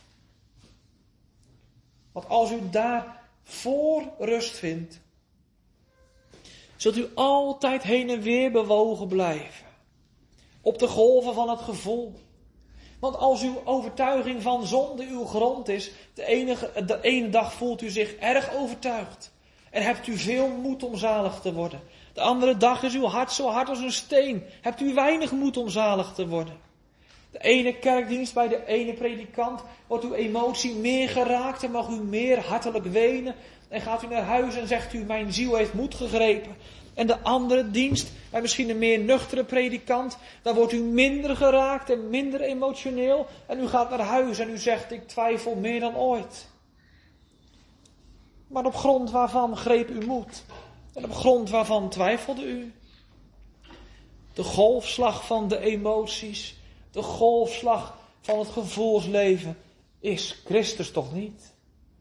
Want als u daar voor rust vindt, zult u altijd heen en weer bewogen blijven. Op de golven van het gevoel. Want als uw overtuiging van zonde uw grond is, de ene, de ene dag voelt u zich erg overtuigd. En hebt u veel moed om zalig te worden. De andere dag is uw hart zo hard als een steen. Hebt u weinig moed om zalig te worden. De ene kerkdienst bij de ene predikant wordt uw emotie meer geraakt en mag u meer hartelijk wenen. En gaat u naar huis en zegt u, mijn ziel heeft moed gegrepen. En de andere dienst, bij misschien een meer nuchtere predikant, daar wordt u minder geraakt en minder emotioneel. En u gaat naar huis en u zegt, ik twijfel meer dan ooit. Maar op grond waarvan greep u moed? En op grond waarvan twijfelde u? De golfslag van de emoties, de golfslag van het gevoelsleven is Christus toch niet?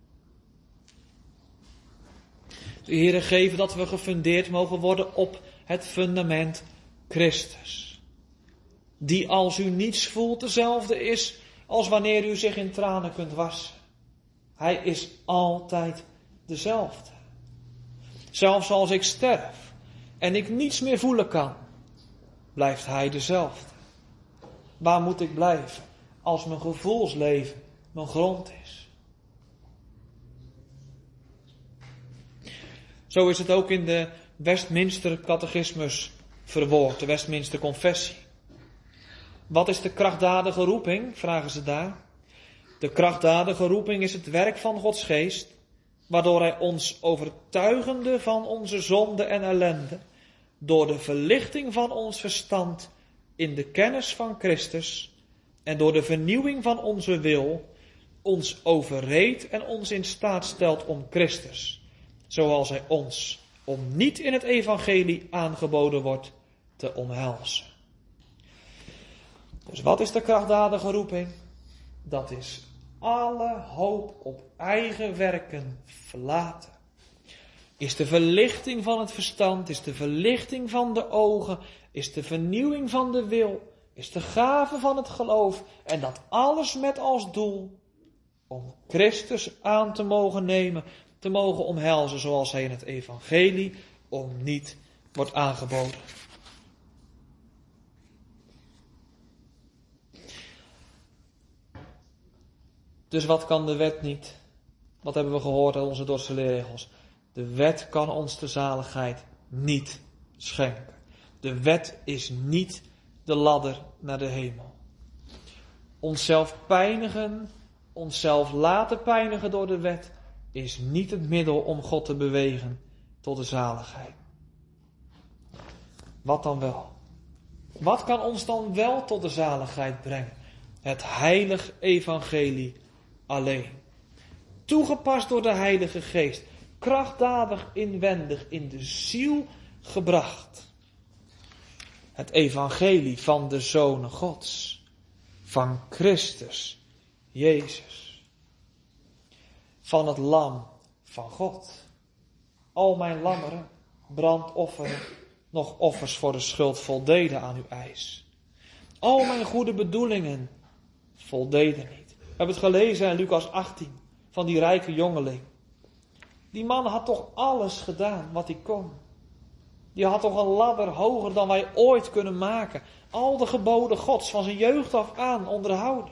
De Heere geven dat we gefundeerd mogen worden op het fundament Christus. Die als u niets voelt dezelfde is als wanneer u zich in tranen kunt wassen. Hij is altijd dezelfde. Zelfs als ik sterf en ik niets meer voelen kan, blijft Hij dezelfde. Waar moet ik blijven als mijn gevoelsleven mijn grond is? Zo is het ook in de Westminster Catechismus verwoord, de Westminster Confessie. Wat is de krachtdadige roeping, vragen ze daar. De krachtdadige roeping is het werk van Gods geest, waardoor Hij ons overtuigende van onze zonde en ellende, door de verlichting van ons verstand in de kennis van Christus en door de vernieuwing van onze wil, ons overreedt en ons in staat stelt om Christus, zoals Hij ons, om niet in het evangelie aangeboden wordt, te omhelzen. Dus wat is de krachtdadige roeping? Dat is alle hoop op eigen werken verlaten. Is de verlichting van het verstand, is de verlichting van de ogen, is de vernieuwing van de wil, is de gave van het geloof. En dat alles met als doel om Christus aan te mogen nemen, te mogen omhelzen zoals Hij in het evangelie om niet wordt aangeboden. Dus wat kan de wet niet? Wat hebben we gehoord uit onze Dordtse leerregels? De wet kan ons de zaligheid niet schenken. De wet is niet de ladder naar de hemel. Onszelf pijnigen, onszelf laten pijnigen door de wet, is niet het middel om God te bewegen tot de zaligheid. Wat dan wel? Wat kan ons dan wel tot de zaligheid brengen? Het heilig evangelie alleen. Toegepast door de Heilige Geest. Krachtdadig inwendig in de ziel gebracht. Het evangelie van de Zoon Gods. Van Christus, Jezus. Van het lam van God. Al mijn lammeren, brandofferen, nog offers voor de schuld voldeden aan uw eis. Al mijn goede bedoelingen voldeden niet. We hebben het gelezen in Lucas achttien van die rijke jongeling. Die man had toch alles gedaan wat hij kon. Die had toch een ladder hoger dan wij ooit kunnen maken. Al de geboden Gods van zijn jeugd af aan onderhouden.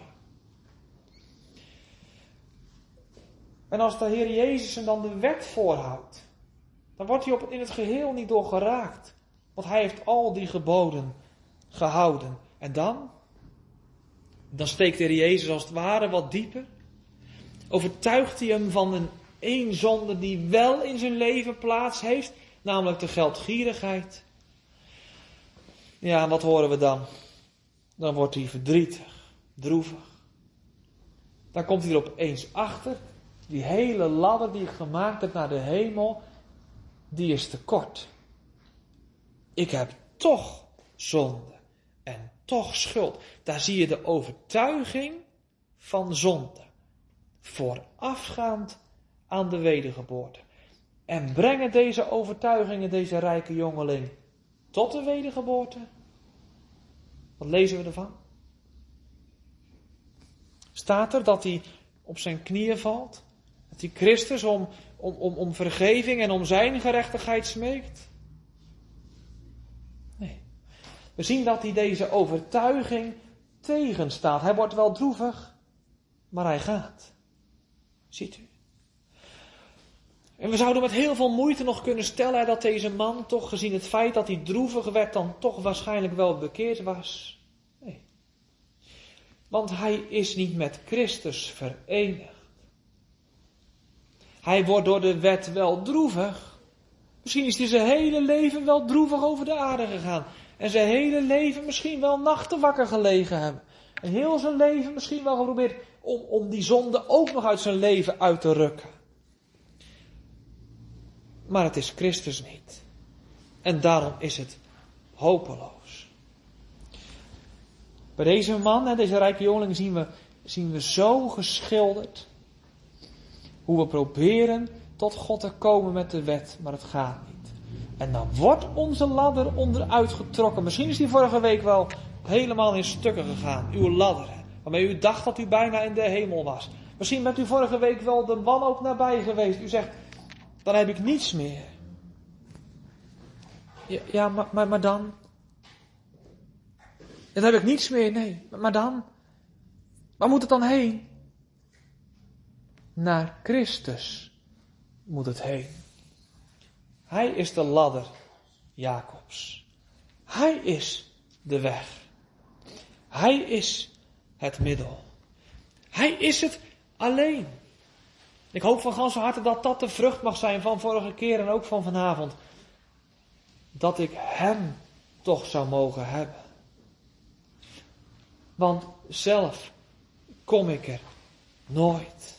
En als de Heer Jezus hem dan de wet voorhoudt, dan wordt hij op, in het geheel niet door geraakt. Want hij heeft al die geboden gehouden. En dan? Dan steekt de Heer Jezus als het ware wat dieper. Overtuigt hij hem van een één zonde die wel in zijn leven plaats heeft. Namelijk de geldgierigheid. Ja, en wat horen we dan? Dan wordt hij verdrietig, droevig. Dan komt hij er opeens achter. Die hele ladder die ik gemaakt heb naar de hemel, die is te kort. Ik heb toch zonde en toch schuld. Daar zie je de overtuiging van zonde. Voorafgaand aan de wedergeboorte. En brengen deze overtuigingen deze rijke jongeling tot de wedergeboorte? Wat lezen we ervan? Staat er dat hij op zijn knieën valt? Dat hij Christus om, om, om, om vergeving en om zijn gerechtigheid smeekt? Nee. We zien dat hij deze overtuiging tegenstaat. Hij wordt wel droevig, maar hij gaat. Ziet u? En we zouden met heel veel moeite nog kunnen stellen dat deze man toch gezien het feit dat hij droevig werd dan toch waarschijnlijk wel bekeerd was. Nee. Want hij is niet met Christus verenigd. Hij wordt door de wet wel droevig. Misschien is hij zijn hele leven wel droevig over de aarde gegaan. En zijn hele leven misschien wel nachten wakker gelegen hebben. En heel zijn leven misschien wel geprobeerd om, om die zonde ook nog uit zijn leven uit te rukken. Maar het is Christus niet. En daarom is het hopeloos. Bij deze man, deze rijke jongeling, zien we, zien we zo geschilderd hoe we proberen tot God te komen met de wet, maar het gaat niet. En dan wordt onze ladder onderuit getrokken. Misschien is die vorige week wel helemaal in stukken gegaan. Uw ladder, waarmee u dacht dat u bijna in de hemel was. Misschien bent u vorige week wel de wanhoop nabij geweest. U zegt, dan heb ik niets meer. Ja, ja maar, maar, maar dan? dan heb ik niets meer. Nee, maar dan? Waar moet het dan heen? Naar Christus moet het heen. Hij is de ladder Jacobs. Hij is de weg. Hij is het middel. Hij is het alleen. Ik hoop van ganse harte dat dat de vrucht mag zijn van vorige keer en ook van vanavond. Dat ik hem toch zou mogen hebben. Want zelf kom ik er nooit.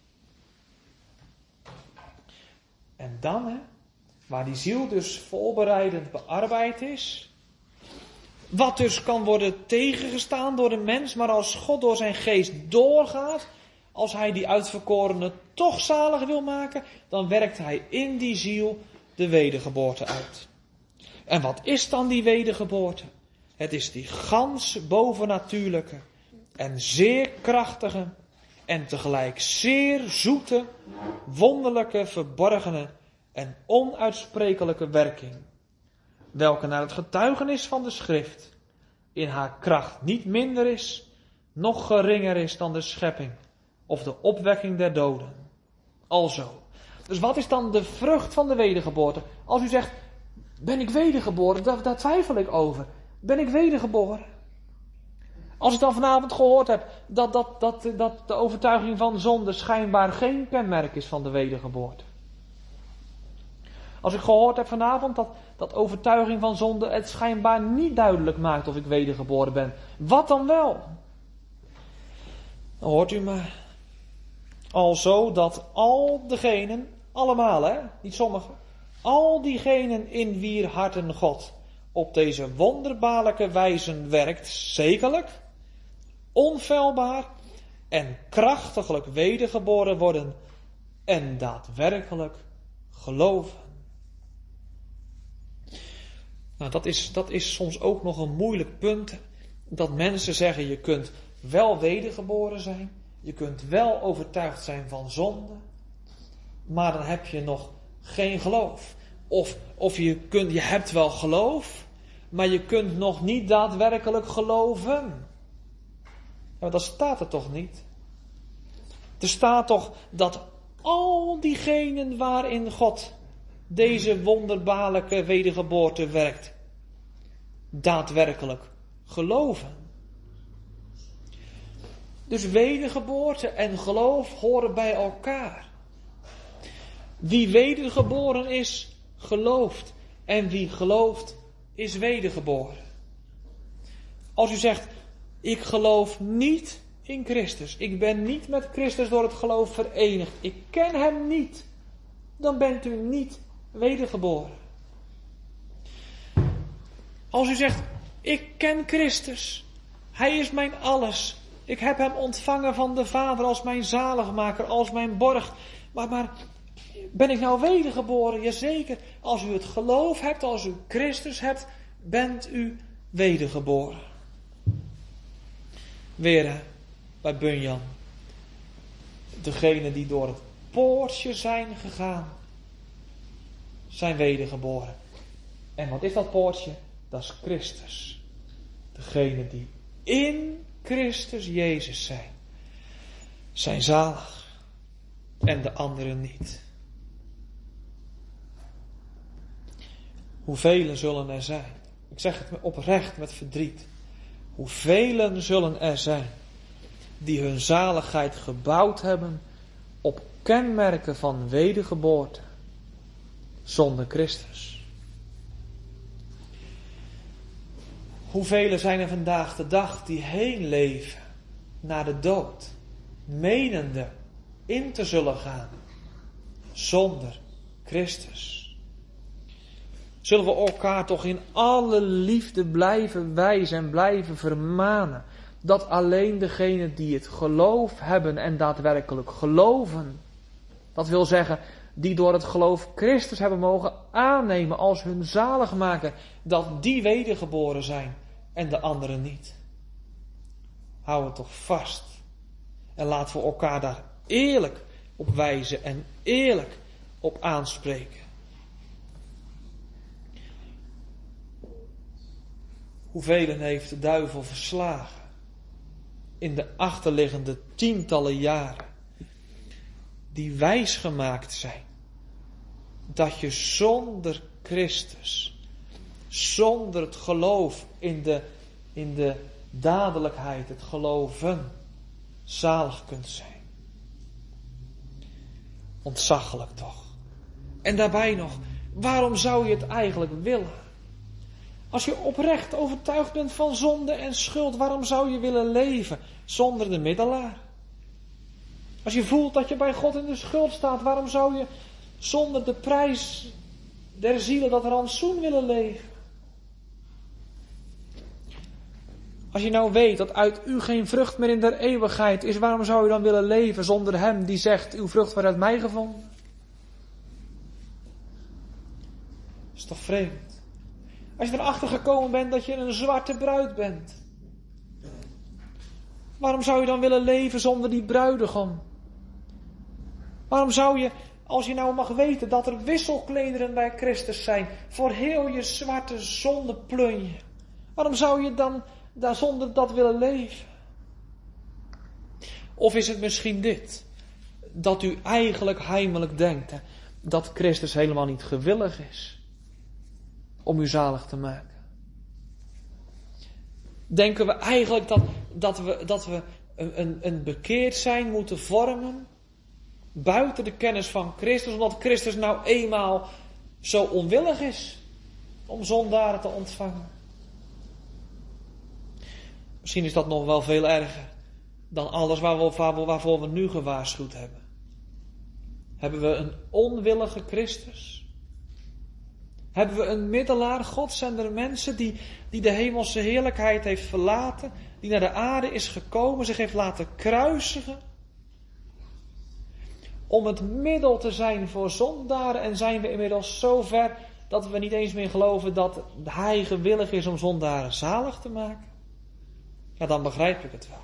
En dan, hè, waar die ziel dus voorbereidend bearbeid is, wat dus kan worden tegengestaan door de mens, maar als God door zijn geest doorgaat, als hij die uitverkorene toch zalig wil maken, dan werkt hij in die ziel de wedergeboorte uit. En wat is dan die wedergeboorte? Het is die gans bovennatuurlijke en zeer krachtige en tegelijk zeer zoete, wonderlijke, verborgene en onuitsprekelijke werking, welke naar het getuigenis van de schrift in haar kracht niet minder is, noch geringer is dan de schepping of de opwekking der doden. Alzo. Dus wat is dan de vrucht van de wedergeboorte? Als u zegt, ben ik wedergeboren? Daar, daar twijfel ik over. Ben ik wedergeboren? Als ik dan vanavond gehoord heb dat, dat, dat, dat de overtuiging van zonde schijnbaar geen kenmerk is van de wedergeboorte. Als ik gehoord heb vanavond dat, dat overtuiging van zonde het schijnbaar niet duidelijk maakt of ik wedergeboren ben. Wat dan wel? Dan hoort u maar. Alzo dat al degenen, allemaal hè, niet sommigen, al diegenen in wier harten God op deze wonderbaarlijke wijze werkt, zekerlijk, onfeilbaar en krachtiglijk wedergeboren worden en daadwerkelijk geloven. Nou, dat is, dat is soms ook nog een moeilijk punt, dat mensen zeggen, je kunt wel wedergeboren zijn, je kunt wel overtuigd zijn van zonde, maar dan heb je nog geen geloof. Of, of je, kunt, je hebt wel geloof, maar je kunt nog niet daadwerkelijk geloven. Maar dat staat er toch niet? Er staat toch dat al diegenen waarin God deze wonderbaarlijke wedergeboorte werkt, daadwerkelijk geloven. Dus wedergeboorte en geloof horen bij elkaar. Wie wedergeboren is, gelooft. En wie gelooft, is wedergeboren. Als u zegt, ik geloof niet in Christus. Ik ben niet met Christus door het geloof verenigd. Ik ken hem niet. Dan bent u niet wedergeboren. Als u zegt, ik ken Christus. Hij is mijn alles. Ik heb hem ontvangen van de Vader als mijn zaligmaker, als mijn borg. Maar, maar ben ik nou wedergeboren? Jazeker. Als u het geloof hebt, als u Christus hebt, bent u wedergeboren. Weer hè, bij Bunyan. Degenen die door het poortje zijn gegaan, zijn wedergeboren. En wat is dat poortje? Dat is Christus. Degenen die in Christus Jezus zijn, zijn zalig. En de anderen niet. Hoeveel zullen er zijn? Ik zeg het oprecht met verdriet. Hoeveel zullen er zijn die hun zaligheid gebouwd hebben op kenmerken van wedergeboorte zonder Christus? Hoeveel zijn er vandaag de dag die heen leven naar de dood, menende in te zullen gaan zonder Christus? Zullen we elkaar toch in alle liefde blijven wijzen en blijven vermanen, dat alleen degenen die het geloof hebben en daadwerkelijk geloven, dat wil zeggen, die door het geloof Christus hebben mogen aannemen als hun zaligmaker, dat die wedergeboren zijn en de anderen niet. Hou het toch vast. En laten we elkaar daar eerlijk op wijzen en eerlijk op aanspreken. Hoeveel heeft de duivel verslagen in de achterliggende tientallen jaren, die wijsgemaakt zijn dat je zonder Christus, zonder het geloof in de, in de dadelijkheid, het geloven, zalig kunt zijn. Ontzaglijk toch. En daarbij nog, waarom zou je het eigenlijk willen? Als je oprecht overtuigd bent van zonde en schuld, waarom zou je willen leven zonder de middelaar? Als je voelt dat je bij God in de schuld staat, waarom zou je zonder de prijs der zielen dat rantsoen willen leven? Als je nou weet dat uit u geen vrucht meer in der eeuwigheid is, waarom zou je dan willen leven zonder hem die zegt, uw vrucht wordt uit mij gevonden? Dat is toch vreemd? Als je erachter gekomen bent dat je een zwarte bruid bent, waarom zou je dan willen leven zonder die bruidegom? Waarom zou je, als je nou mag weten dat er wisselklederen bij Christus zijn, voor heel je zwarte zondeplunje, waarom zou je dan daar zonder dat willen leven? Of is het misschien dit, dat u eigenlijk heimelijk denkt hè, dat Christus helemaal niet gewillig is om u zalig te maken? Denken we eigenlijk dat, dat we, dat we een, een bekeerd zijn moeten vormen buiten de kennis van Christus, omdat Christus nou eenmaal zo onwillig is om zondaren te ontvangen? Misschien is dat nog wel veel erger dan alles waar we, waar we, waarvoor we nu gewaarschuwd hebben. Hebben we een onwillige Christus? Hebben we een middelaar, godzender mensen, die, die de hemelse heerlijkheid heeft verlaten, die naar de aarde is gekomen, zich heeft laten kruisigen, om het middel te zijn voor zondaren, en zijn we inmiddels zo ver dat we niet eens meer geloven dat hij gewillig is om zondaren zalig te maken? Ja, dan begrijp ik het wel.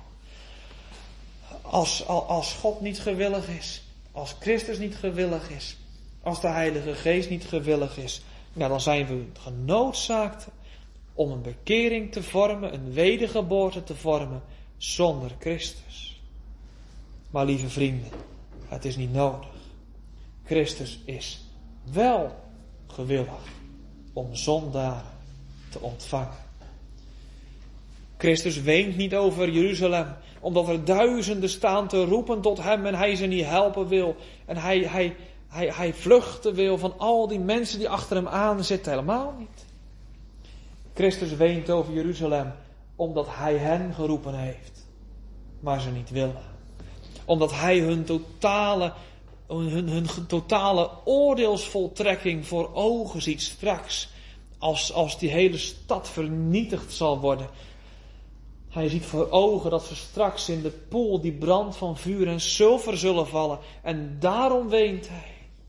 Als, als God niet gewillig is, als Christus niet gewillig is, als de Heilige Geest niet gewillig is, ja, dan zijn we genoodzaakt om een bekering te vormen, een wedergeboorte te vormen zonder Christus. Maar lieve vrienden, het is niet nodig. Christus is wel gewillig om zondaren te ontvangen. Christus weent niet over Jeruzalem, omdat er duizenden staan te roepen tot hem en hij ze niet helpen wil. En hij, hij, hij, hij vluchten wil van al die mensen die achter hem aan zitten. Helemaal niet. Christus weent over Jeruzalem, omdat hij hen geroepen heeft, maar ze niet willen. Omdat hij hun totale, hun, hun totale oordeelsvoltrekking voor ogen ziet straks, als, als die hele stad vernietigd zal worden. Hij ziet voor ogen dat ze straks in de poel die brand van vuur en zilver zullen vallen. En daarom weent hij.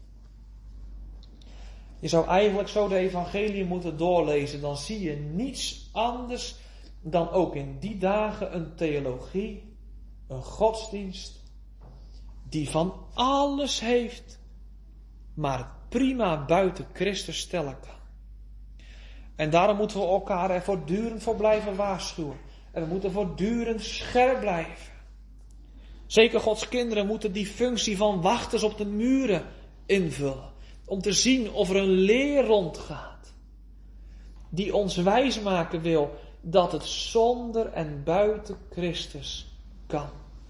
Je zou eigenlijk zo de evangelie moeten doorlezen. Dan zie je niets anders dan ook in die dagen een theologie, een godsdienst, die van alles heeft, maar het prima buiten Christus stellen kan. En daarom moeten we elkaar er voortdurend voor blijven waarschuwen. En we moeten voortdurend scherp blijven. Zeker Gods kinderen moeten die functie van wachters op de muren invullen. Om te zien of er een leer rondgaat. Die ons wijsmaken wil dat het zonder en buiten Christus kan.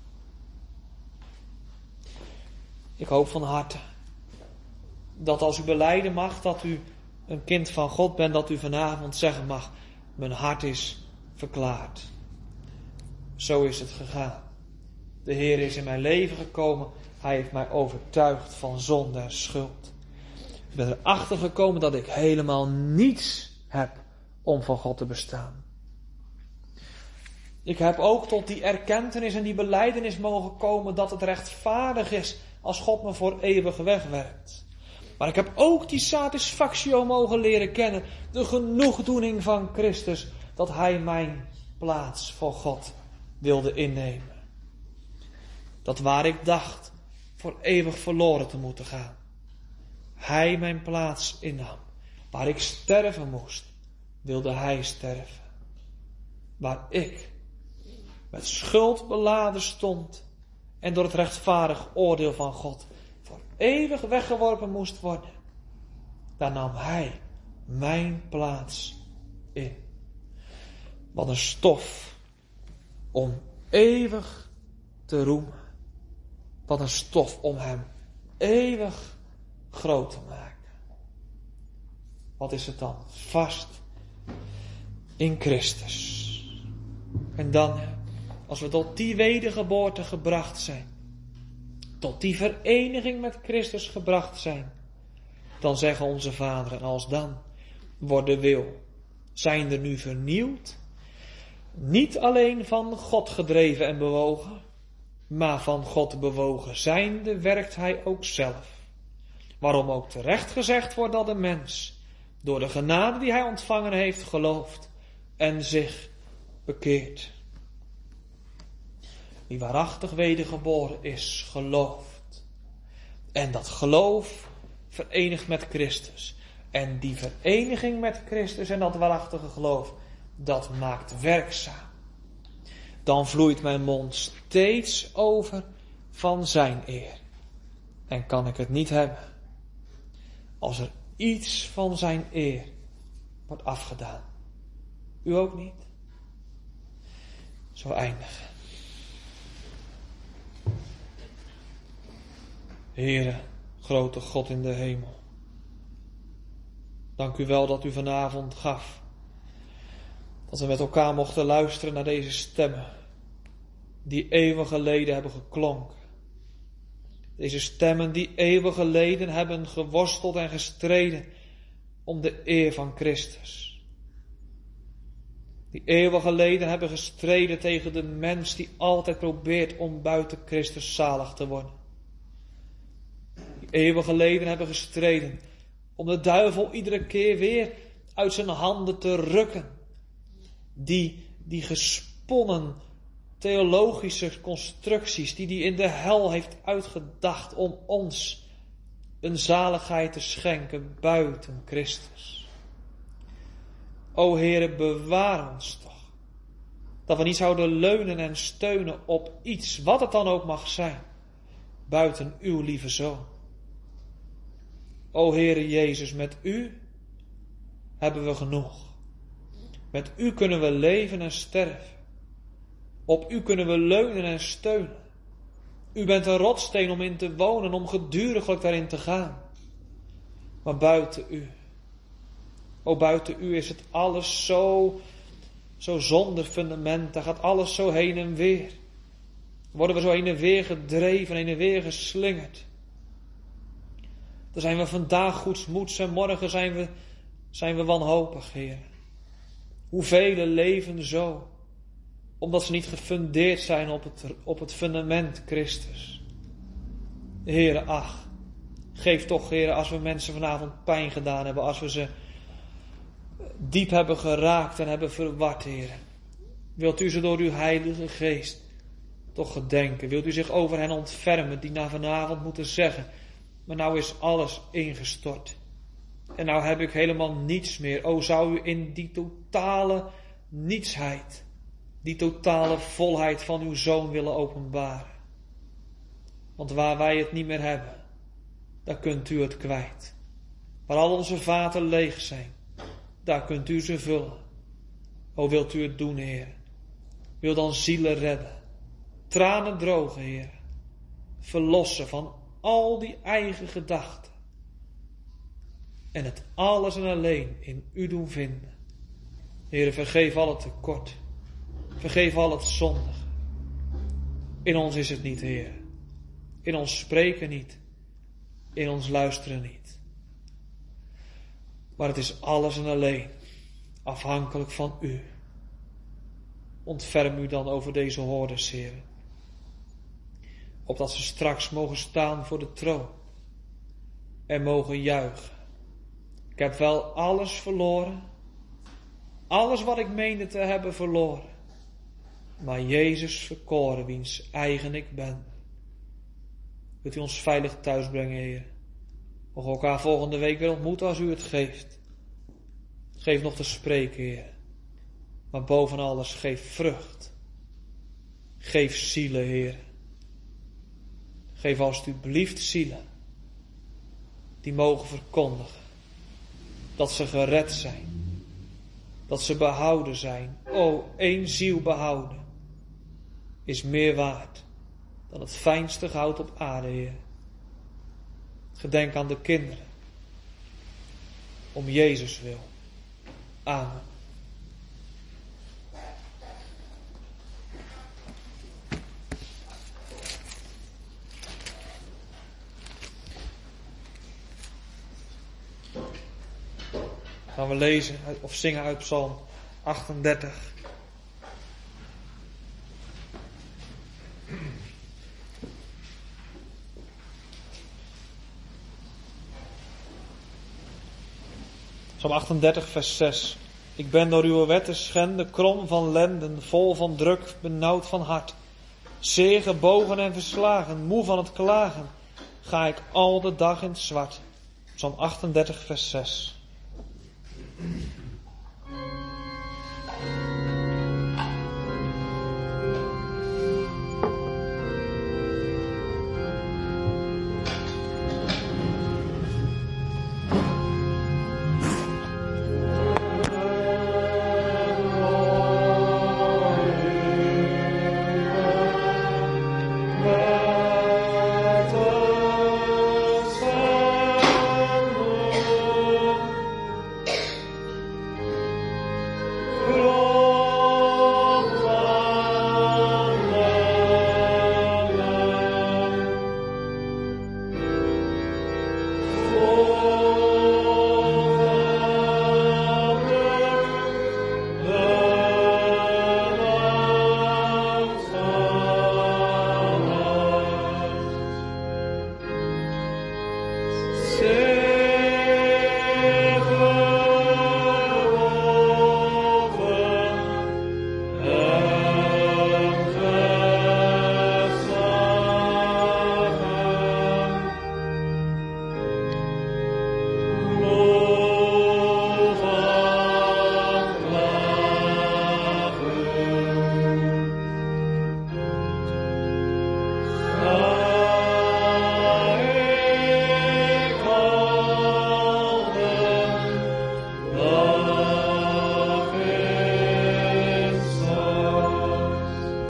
Ik hoop van harte dat als u belijden mag dat u een kind van God bent, dat u vanavond zeggen mag, mijn hart is verklaard. Zo is het gegaan. De Heer is in mijn leven gekomen. Hij heeft mij overtuigd van zonde en schuld. Ik ben erachter gekomen dat ik helemaal niets heb om van God te bestaan. Ik heb ook tot die erkentenis en die belijdenis mogen komen dat het rechtvaardig is als God me voor eeuwig wegwerpt. Maar ik heb ook die satisfactio mogen leren kennen, de genoegdoening van Christus, dat Hij mijn plaats voor God wilde innemen. Dat waar ik dacht voor eeuwig verloren te moeten gaan, Hij mijn plaats innam. Waar ik sterven moest, wilde Hij sterven. waar ik met schuld beladen stond en door het rechtvaardig oordeel van God voor eeuwig weggeworpen moest worden, daar nam hij mijn plaats in. Wat een stof om eeuwig te roemen. Wat een stof om hem eeuwig groot te maken. Wat is het dan? Vast in Christus. En dan, als we tot die wedergeboorte gebracht zijn, tot die vereniging met Christus gebracht zijn, dan zeggen onze vaderen, als dan wordt de wil, zijn er nu vernieuwd, niet alleen van God gedreven en bewogen, maar van God bewogen zijnde werkt hij ook zelf. Waarom ook terecht gezegd wordt dat de mens door de genade die hij ontvangen heeft gelooft en zich bekeert. Wie waarachtig wedergeboren is, gelooft. En dat geloof verenigt met Christus. En die vereniging met Christus en dat waarachtige geloof, dat maakt werkzaam. Dan vloeit mijn mond steeds over van zijn eer. En kan ik het niet hebben als er iets van zijn eer wordt afgedaan. U ook niet? Zo eindigen. Heere, grote God in de hemel. Dank u wel dat u vanavond gaf. Dat we met elkaar mochten luisteren naar deze stemmen. Die eeuwen geleden hebben geklonken. Deze stemmen die eeuwen geleden hebben geworsteld en gestreden om de eer van Christus. Die eeuwen geleden hebben gestreden tegen de mens die altijd probeert om buiten Christus zalig te worden. Die eeuwen geleden hebben gestreden om de duivel iedere keer weer uit zijn handen te rukken. Die, die gesponnen theologische constructies die hij in de hel heeft uitgedacht om ons een zaligheid te schenken buiten Christus. O Heere, bewaar ons toch. Dat we niet zouden leunen en steunen op iets, wat het dan ook mag zijn, buiten uw lieve Zoon. O Heere Jezus, met u hebben we genoeg. Met u kunnen we leven en sterven. Op u kunnen we leunen en steunen. U bent een rotsteen om in te wonen, om geduriglijk daarin te gaan. Maar buiten u, o buiten u is het alles zo, zo zonder fundament. Daar gaat alles zo heen en weer. Worden we zo heen en weer gedreven, heen en weer geslingerd. Dan zijn we vandaag goedsmoeds en morgen zijn we, zijn we wanhopig, Heer. Hoeveel leven zo, omdat ze niet gefundeerd zijn op het, op het fundament Christus. Heere, ach, geef toch, Heere, als we mensen vanavond pijn gedaan hebben, als we ze diep hebben geraakt en hebben verward, Heere. Wilt u ze door uw heilige geest toch gedenken? Wilt u zich over hen ontfermen die na vanavond moeten zeggen, maar nou is alles ingestort. En nou heb ik helemaal niets meer. O, zou u in die totale nietsheid, die totale volheid van uw Zoon willen openbaren. Want waar wij het niet meer hebben, daar kunt u het kwijt. Waar al onze vaten leeg zijn, daar kunt u ze vullen. O, wilt u het doen, Heer. Wil dan zielen redden. Tranen drogen, Heer. Verlossen van al die eigen gedachten. En het alles en alleen in u doen vinden. Heere, vergeef al het tekort. Vergeef al het zondige. In ons is het niet, Heer. In ons spreken niet. In ons luisteren niet. Maar het is alles en alleen afhankelijk van u. Ontferm u dan over deze hoorders, Heer. Opdat ze straks mogen staan voor de troon. En mogen juichen. Ik heb wel alles verloren. Alles wat ik meende te hebben verloren. Maar Jezus verkoren, wiens eigen ik ben. Wilt u ons veilig thuis brengen, Heer. Mogen we elkaar volgende week weer ontmoeten als u het geeft. Geef nog te spreken, Heer. Maar boven alles geef vrucht. Geef zielen, Heer. Geef alstublieft zielen die mogen verkondigen dat ze gered zijn. Dat ze behouden zijn. O, één ziel behouden is meer waard dan het fijnste goud op aarde, Heer. Gedenk aan de kinderen. Om Jezus wil. Amen. Gaan we lezen of zingen uit Psalm achtendertig. Psalm achtendertig vers zes. Ik ben door uw wetten schende, krom van lenden, vol van druk, benauwd van hart. Zeer gebogen en verslagen, moe van het klagen, ga ik al de dag in het zwart. Psalm achtendertig vers zes.